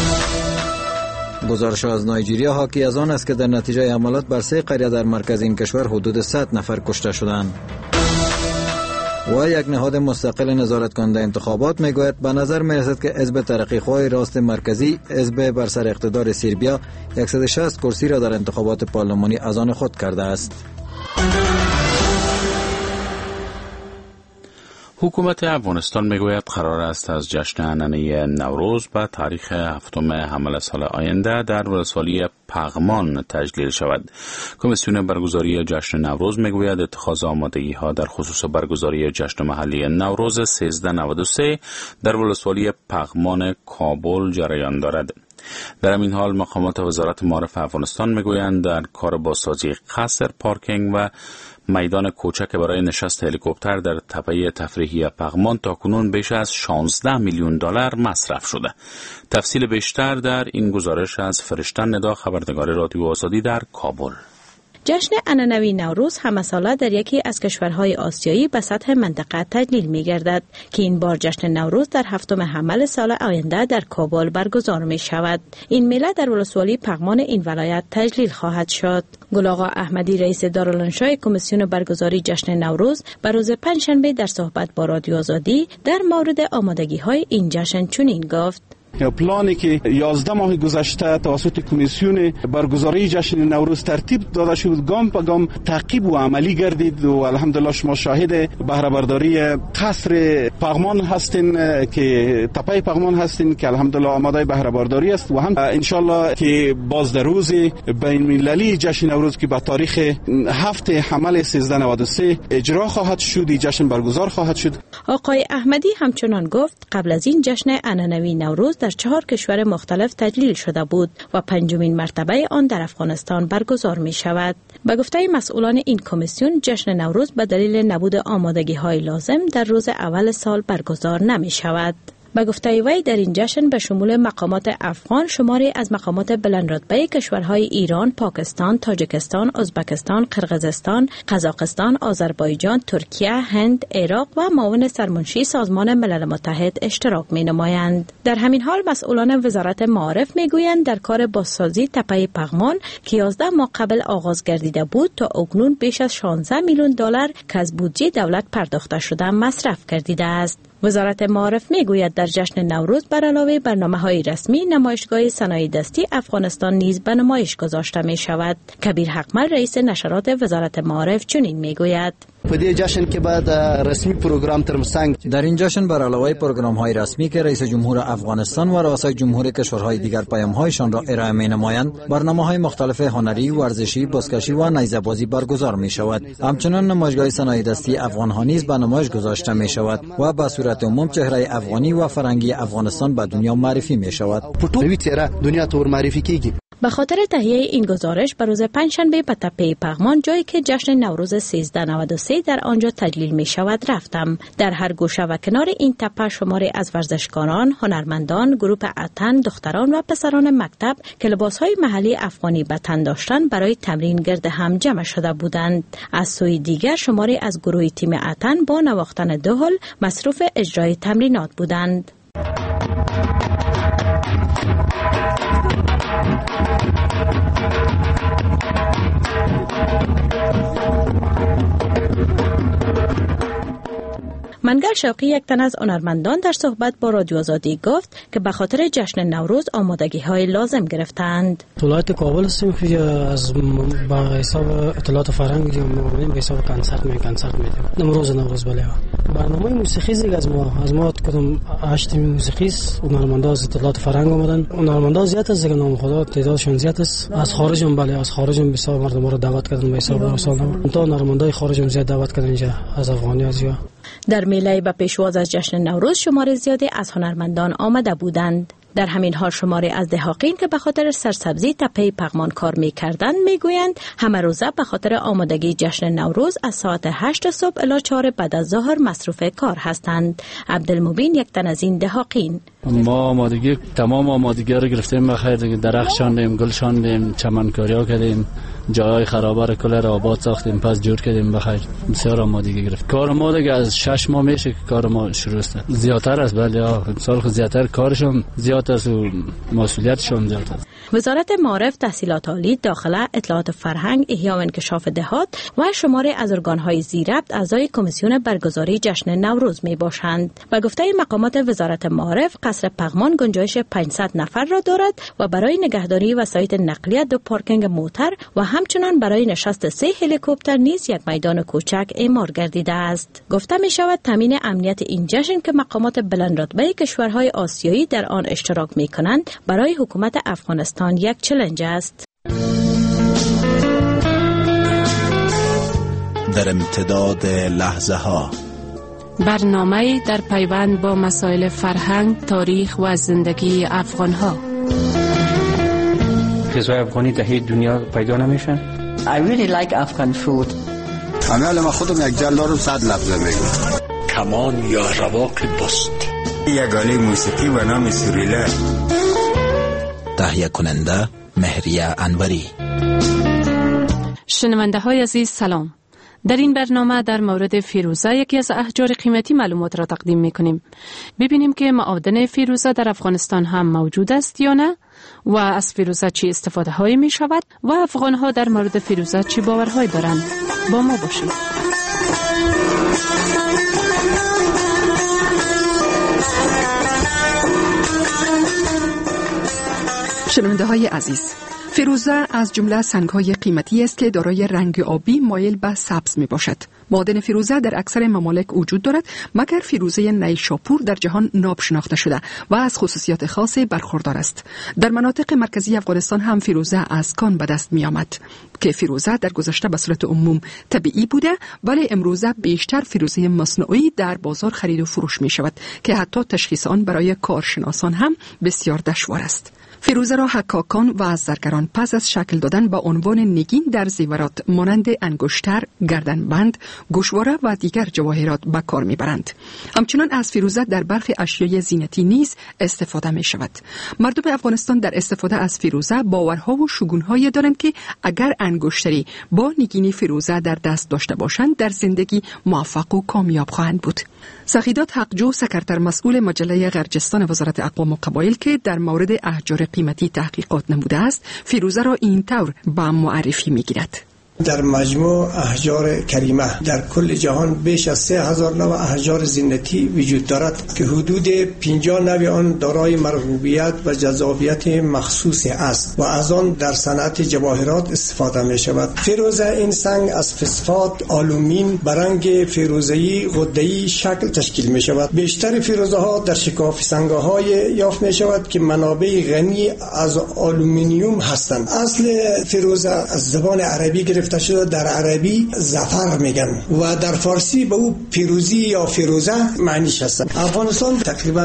گزارش از نایجریا حاکی از آن است که در نتیجه حملات بر سه قریه در مرکز این کشور حدود صد نفر کشته شدند. و یک نهاد مستقل نظارت کننده انتخابات میگوید به نظر میرسد که حزب ترقیخواه راست مرکزی حزب بر سر اقتدار سربیا صد و شصت کرسی را در انتخابات پارلمانی از آن خود کرده است. حکومت افغانستان میگوید قرار است از جشن عنعنه‌ای نوروز به تاریخ هفتم حمل سال آینده در ولسوالی پغمان تجلیل شود. کمیسیون برگزاری جشن نوروز میگوید اتخاذ آمادگی ها در خصوص برگزاری جشن محلی نوروز سیزده نود و سه در ولسوالی پغمان کابل جریان دارد. در همین حال مقامات وزارت معارف افغانستان میگویند در کار بازسازی قصر، پارکینگ و میدان کوچک برای نشست هلیکوپتر در تپه تفریحی پغمان تاکنون بیش از شانزده میلیون دلار مصرف شده. تفصیل بیشتر در این گزارش از فرشته ندا، خبرنگار رادیو آزادی در کابل. جشن عنعنوی نوروز همه ساله در یکی از کشورهای آسیایی به سطح منطقه تجلیل می گردد که این بار جشن نوروز در هفتم حمل سال آینده در کابل برگزار می شود. این میله در ولسوالی پغمان این ولایت تجلیل خواهد شد. گل آقا احمدی رئیس دارالانشای کمیسیون برگزاری جشن نوروز بر روز پنجشنبه در صحبت با رادیو آزادی در مورد آمادگی های این جشن چنین گفت: پلانی که یازده ماه گذشته توسط کمیسیون برگزاری جشن نوروز ترتیب داده شد گام به گام تعقیب و عملی گردید و الحمدلله شما شاهد بهره برداری قصر پغمان هستین که تپه پغمان هستین که الحمدلله آماده بهره برداری است و هم انشالله که باز در روز بین المللی جشن نوروز که به تاریخ هفت حمل سیزده نود و سه اجرا خواهد شد، جشن برگزار خواهد شد. آقای احمدی همچنان گفت قبل از این جشن عنعنوی نوروز در چهار کشور مختلف تجلیل شده بود و پنجمین مرتبه آن در افغانستان برگزار می شود. به گفته مسئولان این کمیسیون جشن نوروز به دلیل نبود آمادگی های لازم در روز اول سال برگزار نمی شود. به گفته وی در این جشن به شمول مقامات افغان شماری از مقامات بلندرتبه کشورهای ایران، پاکستان، تاجیکستان، ازبکستان، قرقیزستان، قزاقستان، آذربایجان، ترکیه، هند، عراق و معاون سرمنشی سازمان ملل متحد اشتراک می نمایند. در همین حال مسئولان وزارت معارف می گویند در کار بازسازی تپه پغمان که یازده ماه قبل آغاز گردیده بود تا اکنون بیش از شانزده میلیون دلار که از بودجه دولت پرداخته شده مصرف گردیده است. وزارت معارف میگوید در جشن نوروز بر علاوه برنامه‌های رسمی نمایشگاه صنایع دستی افغانستان نیز به نمایش گذاشته می شود. کبیر حقمل رئیس نشرات وزارت معارف چنین میگوید: پدی جشن که بعد رسمی پروگرام ترمسنگ در این جشن بر علاوه پروگرام‌های رسمی که رئیس جمهور افغانستان و رؤسای جمهور کشورهای دیگر پیام‌هایشان را ارائه می‌نمایند، برنامه‌های مختلف هنری، ورزشی، بازکشی و نیزه‌بازی برگزار می‌شود. همچنین نمایشگاه صنایع دستی افغان‌ها نیز به نمایش گذاشته می‌شود و به صورت عموم چهره افغانی و فرهنگی افغانستان به دنیا معرفی می‌شود. پټوی چهره دنیا ته معرفي کیږي. به خاطر تهیه این گزارش به روز پنجشنبه به تپه پغمان، جایی که جشن نوروز سیزده نود و سه در آنجا تجلیل می شود رفتم. در هر گوشه و کنار این تپه شماری از ورزشکاران، هنرمندان، گروه اتن، دختران و پسران مکتب که لباسهای محلی افغانی به تن داشتند برای تمرین گرد هم جمع شده بودند. از سوی دیگر شماری از گروه تیم اتن با نواختن دهل مصروف اجرای تمرینات بودند. منگر شوقی، یک تن از هنرمندان، در صحبت با رادیو آزادی گفت که به خاطر جشن نوروز آمادگی های لازم گرفتند. ولایت کابل هستیم که از با حساب اطلاعات فرهنگ می‌مونیم، به حساب کنسرت می کنسرت میدیم. نوروز نوروز بله. برنامه موسیقی دیگه از ما از ما کدوم هشت موسیقی هنرمندان از اطلاعات فرهنگ اومدن. هنرمندان زیاد از دیگه نام خدا تعدادشون زیاد است. از خارج هم بله از خارج هم بسیار مردم رو دعوت کردن به حساب رسانه. تا هنرمندای خارج هم زیاد دعوت کردن اینجا از افغانی از یا در میله به پیشواز از جشن نوروز شمار زیادی از هنرمندان آمده بودند. در همین حال شماری از دهاقین که به خاطر سرسبزی تپه پغمان کار می‌کردند میگویند همه روزه به خاطر آمادگی جشن نوروز از ساعت هشت صبح الی چهار بعد از ظهر مصروف کار هستند. عبدالمبین یک تن از این دهاقین: ما آمادگی تمام آمادگی رو گرفتیم، بخیر درخت شاندیم، گل شاندیم، چمنکاری‌ها کردیم، جای خرابه کل را آباد ساختیم، پس جور کردیم، بخیر بسیار آمادگی گرفت. کار ما دیگه از شش ماه میشه که کار ما شروع است. زیادتر است بله، سال خود زیادتر کارشون زیاد است و مسئولیتشون زیاد است. وزارت معارف، تحصیلات عالی، داخله، اطلاعات فرهنگ، احیا و انکشاف دهات و شماری از ارگان‌های زیربط اعضای کمیسیون برگزاری جشن نوروز می باشند. به گفته مقامات وزارت معارف، قصر پغمان گنجایش پانصد نفر را دارد و برای نگهداری وسایط نقلیه دو پارکینگ موتر و همچنان برای نشست سه هلیکوپتر نیز یک میدان کوچک اعمار گردیده است. گفته می شود تامین امنیت این جشن که مقامات بلندرتبه کشورهای آسیایی در آن اشتراک می کنند برای حکومت افغانستان یک چالش است. در امتداد لحظه ها برنامه در پیوند با مسائل فرهنگ، تاریخ و زندگی افغان ها. غذای افغانی در هیچ دنیا پیدا نمیشن. I really like Afghan food. امیال ما خودم یک جلال رو صد لفظه میگم. کمان یا رواق بست. یگانه موسیقی و نام سوریله. تهیه کننده مهریه انوری. شنونده های عزیز سلام. در این برنامه در مورد فیروزه، یکی از احجار قیمتی، معلومات را تقدیم می کنیم. ببینیم که معادن فیروزه در افغانستان هم موجود است یا نه و از فیروزه چی استفاده هایی می شود و افغان ها در مورد فیروزه چی باورهایی دارند. با ما باشید. شنونده های عزیز، فیروزه از جمله سنگ‌های قیمتی است که دارای رنگ آبی مایل به سبز میباشد. معادن فیروزه در اکثر ممالک وجود دارد، مگر فیروزه نیشاپور در جهان ناب شناخته شده و از خصوصیات خاص برخوردار است. در مناطق مرکزی افغانستان هم فیروزه از کان به دست می آمد که فیروزه در گذشته به صورت عموم طبیعی بوده، ولی امروزه بیشتر فیروزه مصنوعی در بازار خرید و فروش می شود که حتی تشخیص آن برای کارشناسان هم بسیار دشوار است. فیروزه را حکاکان و زرگران پس از شکل دادن با عنوان نگین در زیورات مانند انگشتر، گردنبند، گوشواره و دیگر جواهرات به کار میبرند. همچنان از فیروزه در برخی اشیای زینتی نیز استفاده می شود. مردم افغانستان در استفاده از فیروزه باورها و شگونهایی دارند که اگر انگشتری با نگین فیروزه در دست داشته باشند در زندگی موفق و کامیاب خواهند بود. سخیدات حقجو، سکرتر مسئول مجله غرجستان وزارت اقوام و قبایل که در مورد احجار قیمتی تحقیقات نموده است، فیروزه را این طور به معرفی می‌گیرد: در مجموع احجار کریمه در کل جهان بیش از سه هزار نوع احجار زینتی وجود دارد که حدود پنجاه نوع آن دارای مرغوبیت و جذابیت مخصوصی است و از آن در صنعت جواهرات استفاده می شود. فیروزه این سنگ از فسفات آلومین به رنگ فیروزه‌ای غده‌ای شکل تشکیل می شود. بیشتر فیروزه ها در شکاف سنگ‌های یافت می شود که منابع غنی از آلومینیوم هستند. اصل فیروزه از زبان عربی گرفته گرفته شده در عربی ظفر میگن و در فارسی به او پیروزی یا فیروزه معنیش هست. افغانستان تقریبا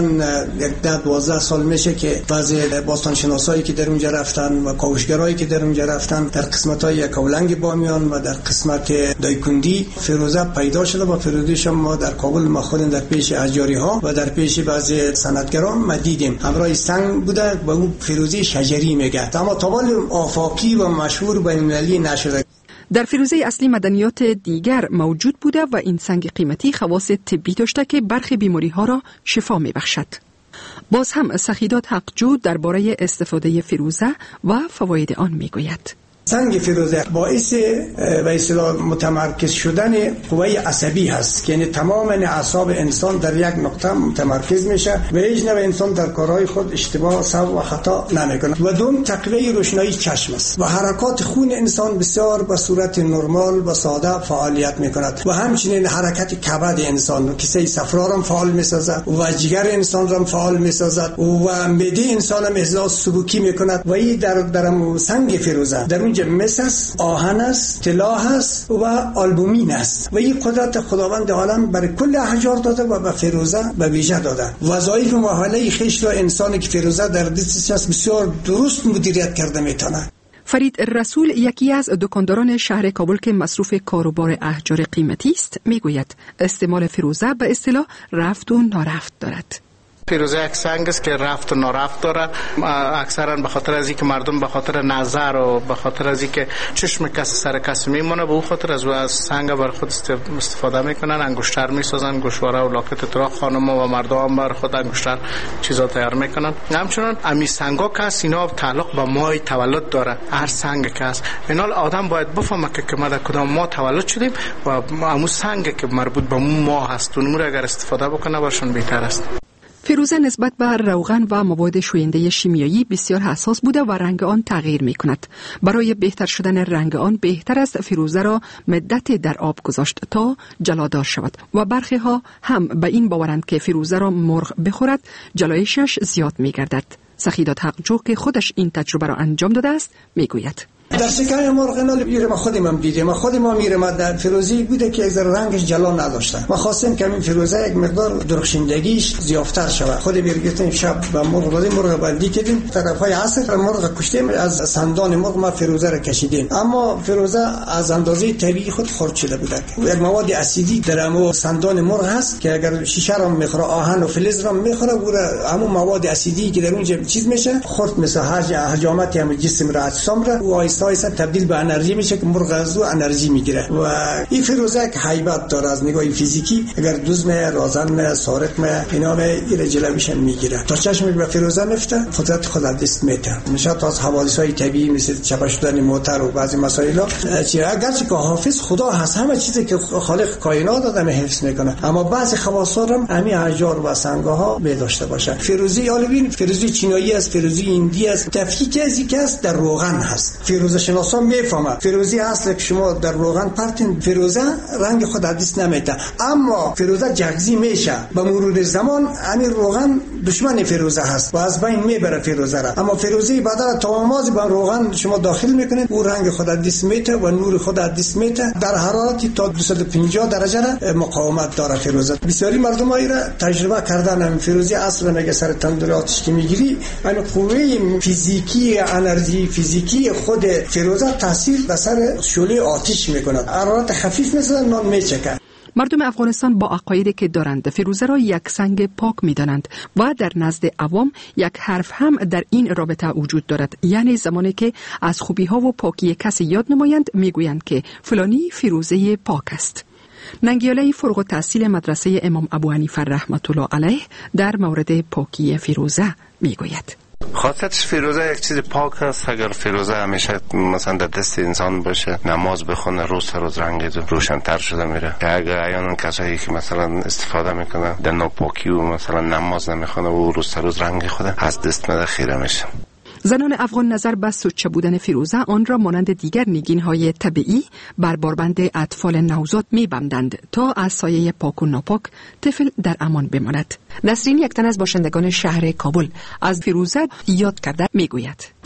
ده دوازده سال میشه که بعضی باستانشناسایی که در اونجا رفتن و کاوشگرایی که در اونجا رفتن در قسمت‌های کولنگ بامیان و در قسمت دایکندی فیروزه پیدا شده و فیروزه‌ش ما در کابل ما خودمون در پیش احجاری‌ها و در پیش بعضی صنعتگران ما دیدیم همراه سنگ بوده به اون فیروزه شجری میگه، اما تا حال آفاقی و مشهور بین‌المللی نشده. در فیروزه اصلی مدنیات دیگر موجود بوده و این سنگ قیمتی خواص طبی داشته که برخی بیماری ها را شفا می بخشد. باز هم سخیدات حقجو درباره استفاده فیروزه و فواید آن می گوید. سنگ فیروزه باعث به اصطلاح متمرکز شدن قوه عصبی هست که یعنی تمام اعصاب انسان در یک نقطه متمرکز میشه و هیچ نوع انسان در کارهای خود اشتباه سهو و خطا نمیکنه. و دوم تقویت روشنایی چشم است و حرکات خون انسان بسیار به صورت نرمال و ساده فعالیت میکند و همچنین حرکت کبد انسان کیسه صفرا را فعال میسازد و جگر انسان را فعال میسازد و معده انسان را احساس سبکی میکند و این در در سنگ فیروزه در مس است، آهن است، طلا است و آلبومین است و این قدرت خداوند عالم برای کل احجار داده و به فیروزه به ویژه داده. وظایف محاله خیش را انسانی که فیروزه در دستش است بسیار درست مدیریت کرده میتونه. فرید رسول یکی از دکانداران شهر کابل که مصروف کاروبار احجار قیمتی است میگوید استعمال فیروزه به اصطلاح رفت و نارفت دارد. فیروزه یک سنگ است که رفت و نارفت داره، اکثرا به خاطر از اینکه مردم به خاطر نظر و به خاطر از اینکه چشم کسی سر کسی میمونه به اون خاطر از از سنگ بر خود استفاده میکنن، انگشتر میسازن، گوشواره و لاکت ترا خانم‌ها و مردم بر خود انگشتر چیزا تیار میکنن. همچنین امی سنگا که است اینا تعلق به ماه تولد داره، هر سنگ که است اینا آدم باید بفهمه که ما در کدام ماه تولد شدیم و همون سنگ که مربوط به اون ماه هست اون رو اگر استفاده بکنه برشون بهتر است. فیروزه نسبت به روغن و مواد شوینده شیمیایی بسیار حساس بوده و رنگ آن تغییر می کند. برای بهتر شدن رنگ آن بهتر است فیروزه را مدت در آب گذاشت تا جلادار شود و برخی ها هم به این باورند که فیروزه را مرغ بخورد جلایشش زیاد می گردد. سخیدات حقجو که خودش این تجربه را انجام داده است می گوید. در شکم مرغ نال میره ما خودم هم دیدیم ما خود ما میره ما در فیروزی بوده که از رنگش جلا نداشته ما خواستیم که این فیروزه یک مقدار درخشندگیش زیادتر شود خود میرگفتیم شب با مرغ دادیم مرغ بندی کردیم طرفای عصر مرغ کشتیم از سندان مرغ ما فیروزه را کشیدیم اما فیروزه از اندازه طبیعی خود خرد شده بوده یک مواد اسیدی در همون سندان مرغ هست که اگر شیشه را میخوره آهن و فلز را میخوره و همون مواد اسیدی که در اونجا چیز میشه خرد میشه حجامت هم جسم را اجسام را و سایسا تبدیل به انرژی میشه که مرغ از او انرژی میگیره و این فیروزه یک هیبت داره از نگاه فیزیکی اگر دوز می رازن می سارق می اینا می ایره جلویشن میگیره تا چشم به فیروزه میفته قدرت خود از دست میته میشه تا از حوادث های طبیعی مثل چپا شدن موتور و بعضی مسائل اگرچه که حافظ خدا هست همه چیزی که خالق کائنات آدم حفظ میکنه اما بعضی خواص هم همین احجار و سنگ‌ها می داشته باشه فیروزه آلوین فیروزه چینایی است فیروزه هندی است تفکیک از اینکه است در روغن هست فیروزه شناسا میفهمه فیروزه اصل که شما در روغن پرتین فیروزه رنگ خود دست نمیده اما فیروزه جگزی میشه به مرور زمان همین روغن دشمن فیروزه هست و از بین میبره فیروزه را اما فیروزه بعدا تماماز به روغن شما داخل میکنید او رنگ خود دست میده و نور خود دست میده در حرارتی تا دویست و پنجاه درجه را مقاومت داره فیروزه بسیاری مردم ای را تجربه کردن هم فیروزه اصلا مگه سر تندور آتش که میگیری این قوه فیزیکی انرژی فیزیکی خود فیروزه تاثیر به سر شعله آتش میکنه حرارت خفیف مثل نان میچکه مردم افغانستان با عقایدی که دارند فیروزه را یک سنگ پاک میدانند و در نزد عوام یک حرف هم در این رابطه وجود دارد یعنی زمانی که از خوبی ها و پاکی کسی یاد نمایند میگویند که فلانی فیروزه پاک است. ننگیاله فارغ التحصیل مدرسه امام ابو حنیفه رحمت الله علیه در مورد پاکی فیروزه میگوید خاصیتش فیروزه یک چیز پاک است اگر فیروزه همیشه مثلا در دست انسان باشه نماز بخونه روز تا روز رنگ روشن‌تر شده میره که اگر احیانا کسایی که مثلا استفاده میکنه در ناپاکی و مثلا نماز نمیخونه و روز تا روز رنگ خود از دست میده خیره میشه. زنان افغان نظر به سوچه بودن فیروزه آن را مانند دیگر نگین‌های طبیعی بر باربند اطفال نوزاد می‌بندند تا از سایه پاک و ناپاک طفل در امان بماند. نسرین یک تن از باشندگان شهر کابل از فیروزه یاد کرده میگوید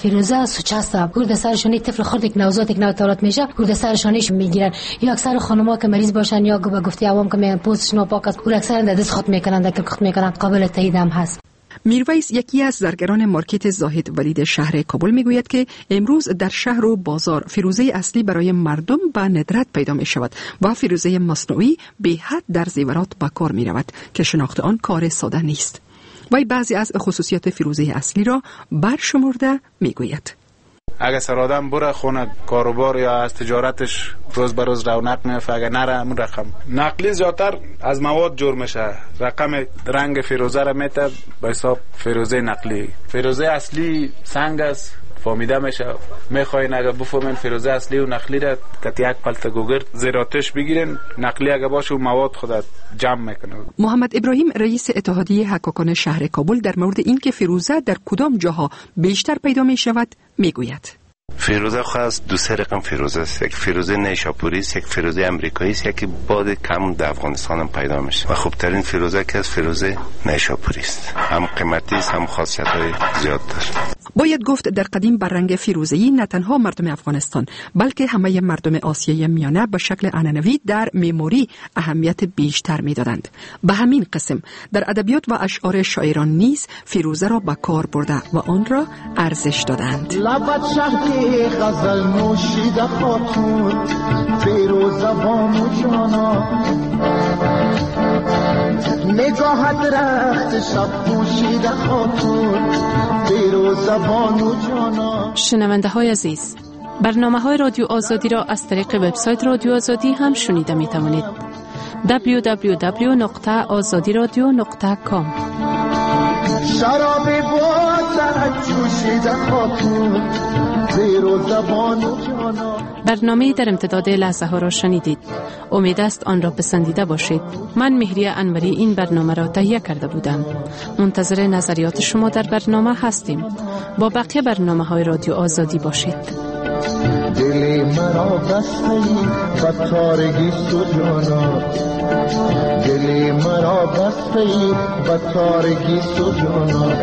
فیروزه سوچسته گرد سرشون یک طفل خرد یک نوزاد یک نو تولد میشه گرد سرشانش میگیرن یا اکثر خانم‌ها که مریض باشن یا به گفته عوام که میگن پوستش ناپاک است اون اکثر دست خود میکنن دکل خود میکنن قابل تایید هم هست. میرویس یکی از زرگران مارکت زاهد ولید شهر کابل میگوید که امروز در شهر و بازار فیروزه اصلی برای مردم به ندرت پیدا می شود و فیروزه مصنوعی به حد در زیورات به کار می رود که شناخت آن کار ساده نیست. وی بعضی از خصوصیات فیروزه اصلی را برشمرده میگوید. اگه سر آدم بره خونه کاروبار یا از تجارتش روز به روز رونق میفته، اگه نره همون رقم نقلی زیادتر از مواد جور میشه. رقم رنگ فیروزه را میته به حساب فیروزه نقلی. فیروزه اصلی سنگ است، فهمیده میشه. میخواین اگه بفهمین فیروزه اصلی و نقلی را که یک پلت گوگرد زیر آتش بگیرین، نقلی اگه باشه و مواد خودت جمع میکنه. محمد ابراهیم رئیس اتحادیه حکاکان شهر کابل در مورد اینکه فیروزه در کدام جاها بیشتر پیدا می شود میگوید. فیروزه خاص دو سه رقم فیروزه است. یک فیروزه نیشاپوری است، یک فیروزه امریکایی است، یکی باد کم در افغانستان هم پیدا میشه و خوبترین فیروزه که از فیروزه نیشاپوری است. هم قیمتی است، هم خاصیت‌های زیاد داره. باید گفت در قدیم بر رنگ فیروزه‌ای نه تنها مردم افغانستان بلکه همه مردم آسیای میانه به شکل عنعنوی در معماری اهمیت بیشتر می‌دادند. به همین قسم در ادبیات و اشعار شاعران نیز فیروزه را به کار برده و آن را ارزش دادند. لبت شهد غزل نوشیده خاتون فیروزه بانو جانا نگاهت رخت شب پوشیده خاتون فیروزه بانو جانا. شنونده های عزیز، برنامه های رادیو آزادی را از طریق وبسایت رادیو آزادی هم شنیده می توانید. دبلیو دبلیو دبلیو دات آزادی رادیو دات کام. شراب بازد جوشیده خاتون فیروزه بانو جانا. برنامه در امتداد لحظه ها را شنیدید. امید است آن را پسندیده باشید. من مهریه انوری این برنامه را تهیه کرده بودم. منتظر نظریات شما در برنامه هستیم. با بقیه برنامه های رادیو آزادی باشید. دلی مرا بستی با تارگی سجانا دلی مرا بستی با تارگی سجانا.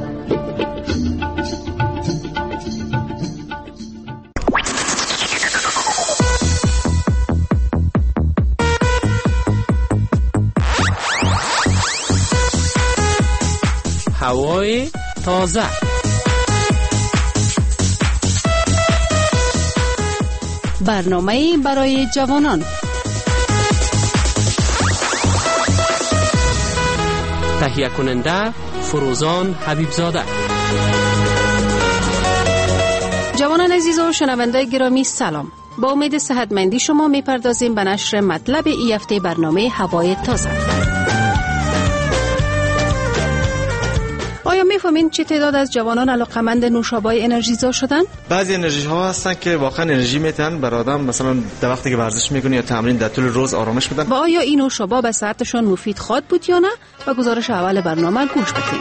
هوای تازه، برنامه برای جوانان. تهیه کننده فروزان حبیبزاده. جوانان عزیز و شنونده گرامی سلام. با امید صحتمندی شما میپردازیم به نشر مطلب این هفته برنامه هوای تازه. آیا میفهمین چه تعداد از جوانان علاقمند نوشابه انرژیزا شدن؟ بعضی انرژی ها هستن که واقعا انرژی میتن بر آدم، مثلا در وقتی که ورزش میکنه یا تمرین در طول روز آرامش میدن. و آیا این نوشابه به صحتشان مفید خواد بود یا نه؟ و گزارش اول برنامه گوش بدید.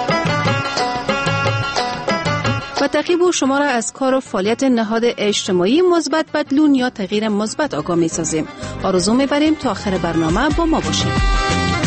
و تعقیب و شما را از کار و فعالیت نهاد اجتماعی مثبت بدلون یا تغییر مثبت آگاه می‌سازیم. آرزو می‌بریم تا آخر برنامه با ما باشید.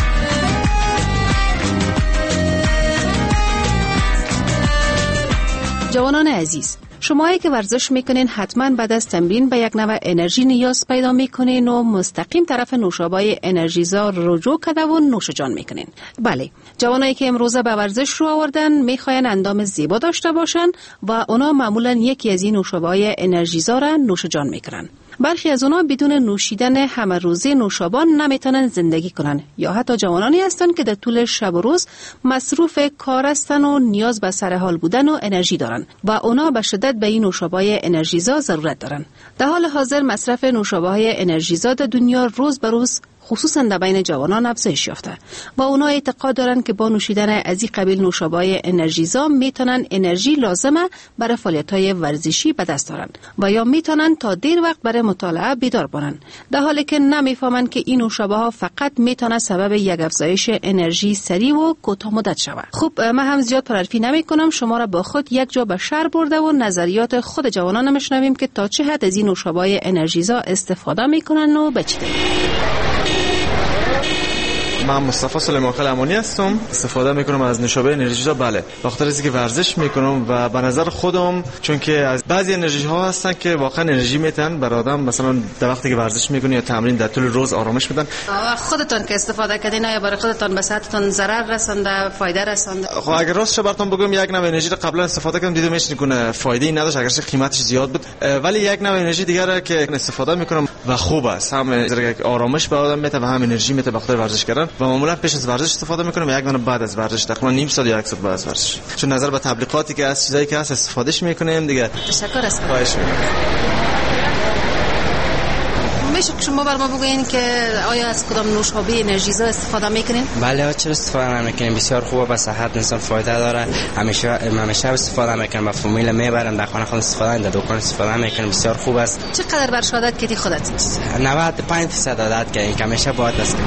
جوانان عزیز، شمایی که ورزش میکنین حتما بعد از تمرین به یک نوع انرژی نیاز پیدا میکنین و مستقیم طرف نوشابه انرژیزا رجوع کرده و نوش جان میکنین. بله، جوانایی که امروزه به ورزش رو آوردن میخواین اندام زیبا داشته باشن و اونا معمولا یکی از این نوشابه انرژیزا را نوش جان میکنن. برخی از اونا بدون نوشیدن همه روزه نوشابه نمیتونن زندگی کنن، یا حتی جوانانی هستن که در طول شب و روز مصروف کار هستن و نیاز به سر حال بودن و انرژی دارن و اونا به شدت به این نوشابه انرژیزا ضرورت دارن. در حال حاضر مصرف نوشابه انرژیزا در دنیا روز به روز خصوصا در بین جوانان افزایش یافته و اونا اعتقاد دارن که با نوشیدن از این قبیل نوشابه انرژیزا میتونن انرژی لازمه برای فعالیت‌های ورزشی به دست آورن و یا میتونن تا دیر وقت برای مطالعه بیدار باشن، در حالی که نمیفهمن که این نوشابه ها فقط میتونه سبب یک افزایش انرژی سریع و کوتاه مدت شود. خب من هم زیاد پرحرفی نمی‌کنم، شما را با خود یک جا به شهر برده و نظریات خود جوانان میشنویم که تا چه حد از این نوشابه انرژیزا استفاده میکنن و به چه دلیل. من مصطفی سلیمان خیل امانی هستم. استفاده میکنم از نوشابه انرژیزا. بله، بخاطر اینکه ورزش میکنم و به نظر خودم، چون که از بعضی انرژی ها هستن که واقعا انرژی میتن بر آدم، مثلا در وقتی که ورزش میکنی یا تمرین در طول روز آرامش میدن. خودتون که استفاده کردین یا برای خودتون به صحتتون ضرر رسونده، فایده رسونده؟ خب اگر راستش براتون بگم، یک نوع انرژی رو قبلا استفاده کردم، دیدم هیچ نکنه فایده ای نداشت، اگرچه قیمتش زیاد بود، ولی یک نوع انرژی دیگه که استفاده میکنم و خوب است، هم آرامش به آدم میده و هم انرژی میده به خاطر ورزش کردن. و معمولا پیش از ورزش استفاده میکنم و یک دونه بعد از ورزش، تقریبا نیم ساعت یا یک ساعت بعد از ورزش، چون نظر به تبلیغاتی که از چیزایی که هست استفادهش میکنیم دیگه. تشکر است. خواهش میکنم. میشه که شما بر ما بگوین که آیا از کدام نوشابه انرژیزا استفاده میکنین؟ بله، چرا استفاده نمیکنیم؟ بسیار خوبه، به صحت انسان فایده داره. همیشه همیشه استفاده میکنم، با فامیل میبرم در خانه خود استفاده، در دکان استفاده میکنم، بسیار خوب است. چقدر بر عادت کردی خودت؟ نود و پنج درصد عادت کردیم که همیشه باید است.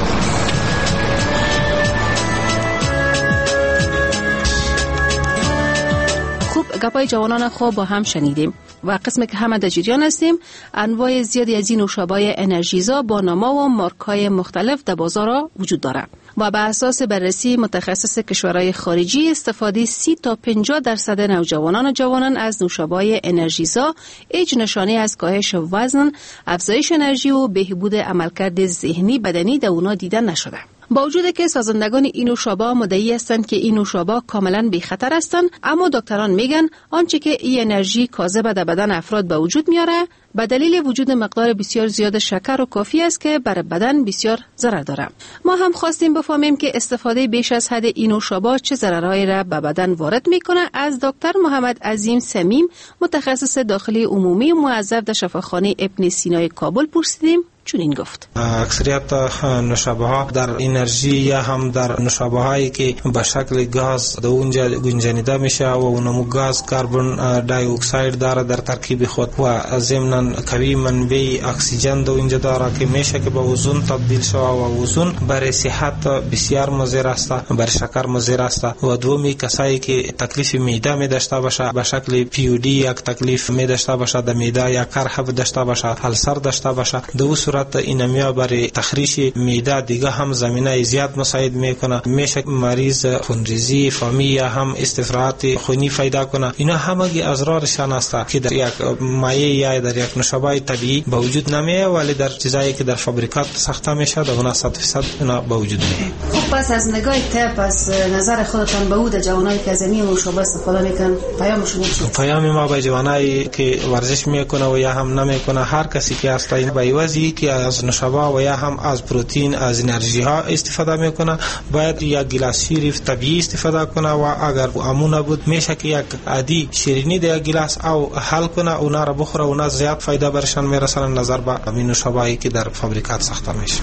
گپای جوانان خوب با هم شنیدیم و قسمی که همه در جریان هستیم، انواع زیادی از این نوشابه انرژیزا با نام‌ها و مارک‌های مختلف در بازار وجود دارد و بر اساس بررسی متخصص کشورهای خارجی، استفاده سی تا پنجاه درصد نوجوانان و جوانان از نوشابه انرژیزا هیچ نشانه از کاهش وزن، افزایش انرژی و بهبود عملکرد ذهنی بدنی در اونا دیده نشده. با وجود که سازندگان این نوشابه مدعی هستند که این نوشابه کاملا بی خطر هستند، اما دکتران میگن آنچه که این انرژی کاذب در بدن افراد به وجود میاره به دلیل وجود مقدار بسیار زیاد شکر و کافی است که بر بدن بسیار ضرر داره. ما هم خواستیم بفهمیم که استفاده بیش از حد این نوشابه چه ضررهایی را به بدن وارد میکنه. از دکتر محمد عظیم سمیم، متخصص داخلی عمومی موظف در شفاخانه ابن سینا کابل پرسیدیم. چون این گفت اکثریت نوشابه ها در انرژی یا هم در نوشابه هایی که به شکل گاز در اونجا گنجانیده میشه و اونمو گاز کربن دای اکساید داره در ترکیب خود و ضمن قوی منبع اکسیژن در اونجا داره که میشه که به اوزون تبدیل شود و اوزون برای صحت بسیار مضر است، بر شکر مضر است. و دومی کسایی که تکلیف معده می داشته باشه به شکل پی او دی، یک تکلیف می داشته باشه در معده یا قرح داشته باشه، السر داشته باشه، دو صورت اینمیا برای تخریش معده دیگه هم زمینه زیاد مساعد میکنه. میشه مریض خونریزی فامی یا هم استفراغات خونی پیدا کنه. اینا همگی اضرارشان است که در یک مایع یا در یک نوشابه طبیعی به وجود نمیه، ولی در چیزایی که در فابریکات ساخته میشه در اون صد درصد اینا به وجود میه. خب پس از نگاه طب، از نظر خودتان به بود جوانایی که از این نوشابه استفاده میکنن پیامشون چیه؟ پیام ما به جوانایی که ورزش میکنه و یا هم نمیکنه، هر کسی که هست این به وجهی که از نوشابه و یا هم از پروتئین، از انرژی ها استفاده میکنه، باید یک گلاس شیر طبیعی استفاده کنه و اگر امون بود میشه که یک عادی شیرینی در یک گلاس او حل کنه، اونا را بخوره، اونا زیاد فایده برشان میرسه نظر به این نوشابه‌ای که در فابریکات ساخته میشه.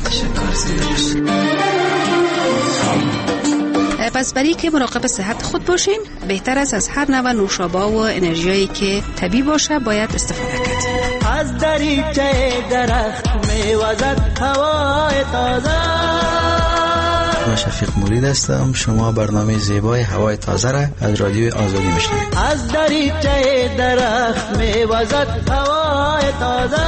پس برای که مراقب صحت خود باشیم، بهتر است از هر نوع نوشابه و انرژیایی که طبیعی باشه باید استفاده کرد. از دریچه درخت میوزد هوای تازه. من شفیق مرید هستم. شما برنامه زیبای هوای تازه را از رادیو آزادی میشنوید. از دریچه درخت میوزد هوای تازه.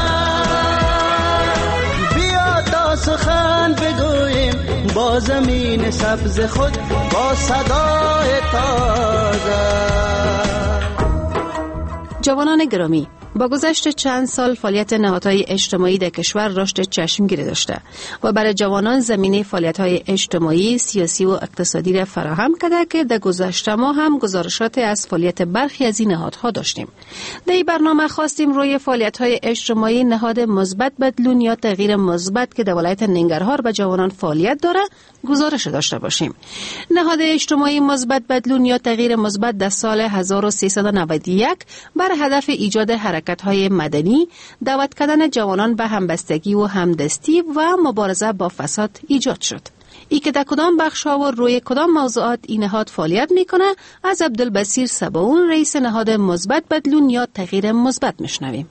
بیا تا سخن بگوییم با زمین سبز خود، با صدای تازه. جوانان گرامی، با گذشت چند سال فعالیت نهادهای اجتماعی در کشور رشد چشمگیر داشته و برای جوانان زمینه فعالیت‌های اجتماعی، سیاسی و اقتصادی را فراهم کرده که در گذشته ما هم گزارشات از فعالیت برخی از این نهادها داشتیم. در این برنامه خواستیم روی فعالیت‌های اجتماعی نهاد مثبت بدلون یا تغییر مثبت که در ولایت ننگرهار به جوانان فعالیت داره گزارش داشته باشیم. نهاد اجتماعی مثبت بدلون یا تغییر مثبت در سال هزار و سیصد و نود و یک بر هدف ایجاد حرکت‌های مدنی، دعوت کردن جوانان به همبستگی و همدستی و مبارزه با فساد ایجاد شد. ای که در کدام بخش‌ها و روی کدام موضوعات این نهاد فعالیت میکنه از عبدالبصیر سباون، رئیس نهاد مثبت بدلون یا تغییر مثبت میشنویم.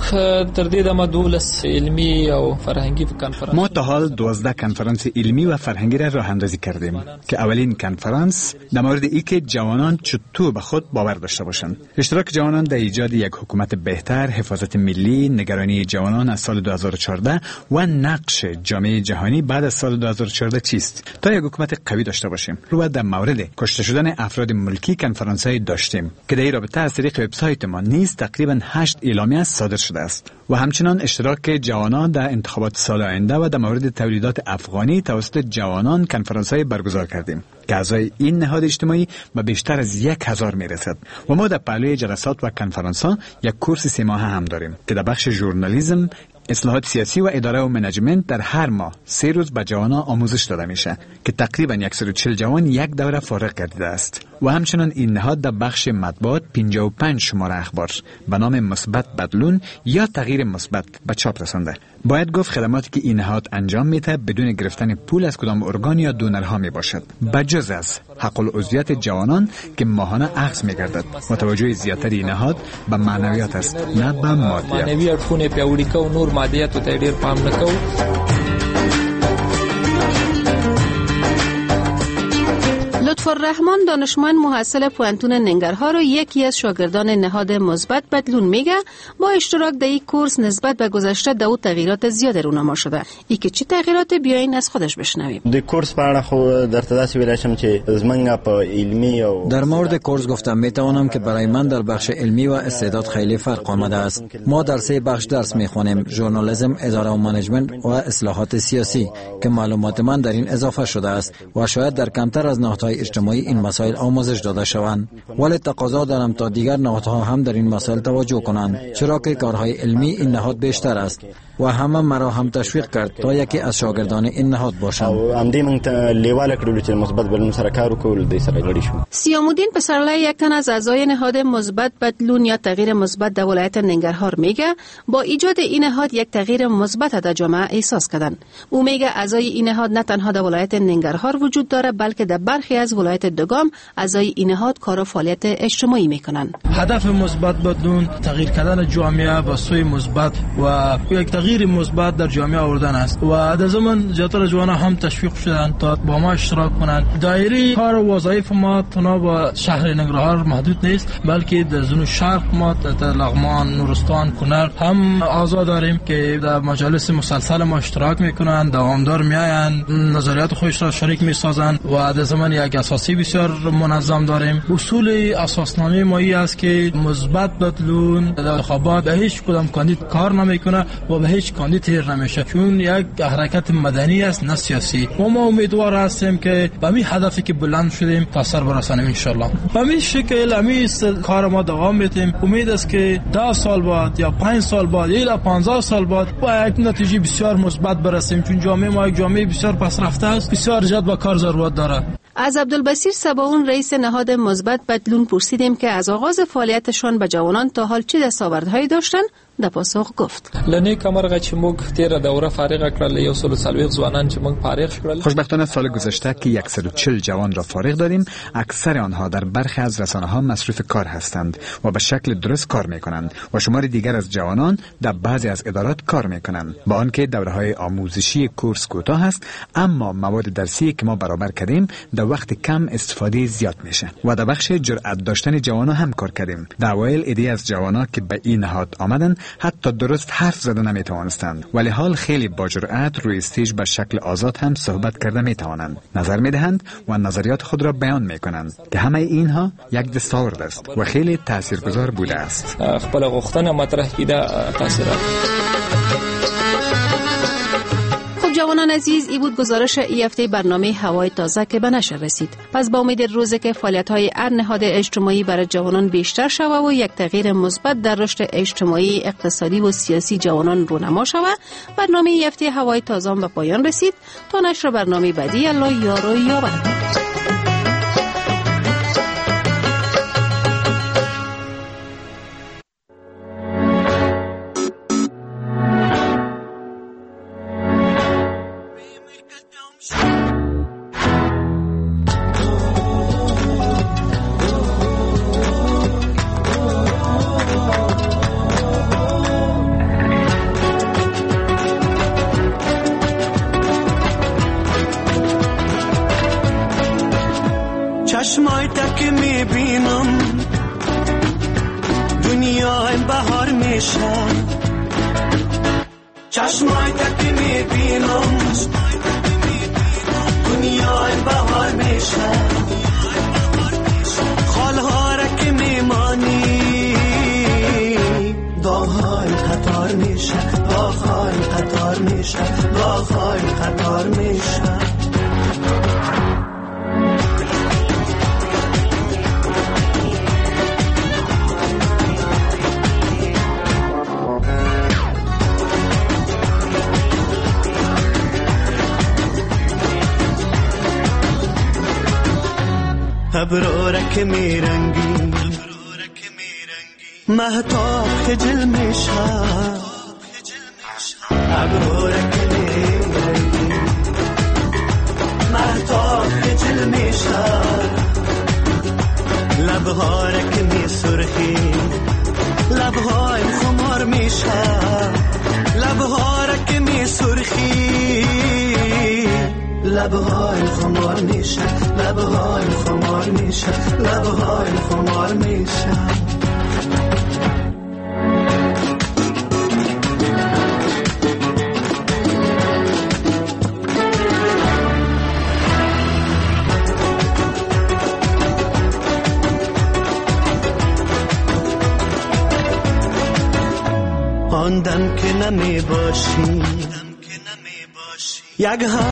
علمی او فرهنگی کنفرانس ما تا حال دوازده کنفرانس علمی و فرهنگی را راه اندازی کردیم که اولین کنفرانس در مورد ای که جوانان چطور به خود باور داشته باشند، اشتراک جوانان در ایجاد یک حکومت بهتر، حفاظت ملی، نگرانی جوانان از سال دو هزار و چهارده و نقش جامعه جهانی بعد از سال دو هزار و چهارده چیست؟ تا یک حکومت قوی داشته باشیم رو در مورد کشته شدن افراد ملکی کنفرانس‌های داشتیم که در این رابطه از طریق وبسایت ما نیز تقریبا هشت اعلامیه صادر شده است و همچنان اشتراک جوانان در انتخابات سال آینده و در مورد تولیدات افغانی توسط جوانان کنفرانس‌های برگزار کردیم که اعضای این نهاد اجتماعی به بیشتر از یک هزار میرسد و ما در پهلوی جلسات و کنفرانس‌ها یک کورس سه ماهه هم داریم که در بخش ژورنالیسم، اصلاحات سیاسی و اداره و منیجمنت در هر ماه سه روز به جوانان آموزش داده میشه که تقریبا صد و چهل جوان یک دوره فارغ گردیده است و همچنان این نهاد در بخش مطبوعات پنجاه و پنج شماره اخبار به نام مثبت بدلون یا تغییر مثبت به چاپ رسانده. باید گفت خدماتی که این نهاد انجام میده بدون گرفتن پول از کدام ارگان یا دونرها می باشد، بجز از حق العضویت جوانان که ماهانه اخذ میگردد و توجه زیاتر این نهاد به معنویات است نه به مادیات. معنویات خونه پیوړی کو نور مادیات ته ډیر پام نکو. لطفالرحمن دانشمند محصل پوهنتون ننگرهار و یکی از شاگردان نهاد مثبت بدلون میگه با اشتراک در این کورس نسبت به گذشته در او تغییرات زیاد رونما شده. ای که چه تغییرات بیاین از خودش بشنویم. د کورس په اړه خو درته داسې ویلی شم چې زمونږ په علمي او در مورد کورس گفتم میتوانم که برای من در بخش علمی و استعداد خیلی فرق آمده است. ما در سه بخش درس میخوانیم: ژورنالیسم، اداره و منیجمنت و اصلاحات سیاسی که معلومات من در این اضافه شده است و شاید در کمتر از نهادهای اجتماعی این مسائل آموزش داده شوند، ولی تقاضا دارم تا دیگر نهادها هم در این مسائل توجه کنند، چرا که کارهای علمی این نهاد بیشتر است و همه مرا هم تشویق کرد تا یکی از شاگردان این نهاد باشم. ام دې مونږ ته لیواله کړلو چې مثبت بدلون سره کار وکړو، دې سره غړي شو. سیامالدین پسرلی یک تن از اعضای نهاد مثبت بدلون یا تغییر مثبت در ولایت ننگرهار میگه با ایجاد این نهاد یک تغییر مثبت در جامعه احساس کردن. او میگه اعضای این نهاد نه تنها در ولایت ننگرهار وجود داره بلکه در برخی از ولایت دگام اعضای این نهاد کار و فعالیت اجتماعی میکنن. هدف مثبت بدلون تغییر کردن جامعه به سوی مثبت و یک تغییر مثبت در جامعه آوردن است و در زمان زیاتر جوانان هم تشویق شدند تا با ما اشتراک کنند. دایره کار و وظایف ما تنها با شهر ننگرهار محدود نیست بلکه در زون شرق ما در لغمان، نورستان، کنر هم اعضا داریم که در مجالس مسلسل ما اشتراک میکنند، دوامدار میآیند، نظریات خودش را شریک میسازند و در زمان یک اساسی بسیار منظم داریم. اصول اساسنامه ما ای است که مثبت بدلون در انتخابات به هیچ کدام کاندید کار نمیکنه و به هیچ کاندید تیر نمیشه، چون یک حرکت مدنی است نه سیاسی. و ما امیدوار هستیم که به می هدفی که بلند شدیم تا سر برسانیم ان شاء الله. به می شکل امی کار ما دوام میدیم. امید است که ده سال بعد یا پنج سال بعد یا پانزده سال بعد با یک نتیجه بسیار مثبت برسیم، چون جامعه ما یک جامعه بسیار پسرفته است، بسیار جد به کار ضرورت داره. از عبدالبصیر صباون رئیس نهاد مثبت بدلون پرسیدیم که از آغاز فعالیتشان به جوانان تا حال چه دستاوردهایی داشتن. د پاسخ گفت لنی کمرغه چې موږ تیر دوره فارغ کړل یو سل سلويخ ځوانان چې موږ فارغ شول. خوشبختانه سال گذشته که صد و چهل جوان را فارغ داریم، اکثر آنها در برخی از رسانه‌ها مصروف کار هستند و به شکل درست کار می‌کنند و شمار دیگر از جوانان در بعضی از ادارات کار می‌کنند. با آنکه دوره‌های آموزشی کورس کوتاه است، اما مواد درسی که ما برابر کردیم در وقت کم استفاده زیاد میشه و در بخش جرأت داشتن جوانان هم کار کردیم. در اوایل ایده از جوانان که به این نهاد آمدن حتی درست حرف زدن نمیتوانستند، ولی حال خیلی با جرأت روی استیج به شکل آزاد هم صحبت کرده میتوانند، نظر میدهند و نظریات خود را بیان میکنند که همه اینها یک دستاورد است و خیلی تاثیرگذار بوده است. خپل غوښتنه مطرح کیده تاثیرات. جوانان عزیز، ای بود گزارش ای هفته برنامه هوای تازه که به نشر رسید. پس با امید روزی که فعالیت‌های هر نهاد اجتماعی برای جوانان بیشتر شود و یک تغییر مثبت در رشد اجتماعی، اقتصادی و سیاسی جوانان رونما شود، برنامه ای هفته هوای تازه به پایان رسید. تا نشر برنامه بعدی، الله یار و یاور. چشمای تک میبینم دنیا بهار میشه، چشمای تک میبینم میشه خالها را که میمانی داغ‌های قطار میشه داغ‌های قطار میشه داغ‌های قطار میشه ابرو که میرنگی مهتاب خجل میشه ابرو که میرنگی مهتاب خجل میشه لبها که میسرخی لبهای خمار میشه لبها که میسرخی لبهای خمار میشه لبهای خمار میشه لبهای خمار میشه آن دم که نمی باشی یک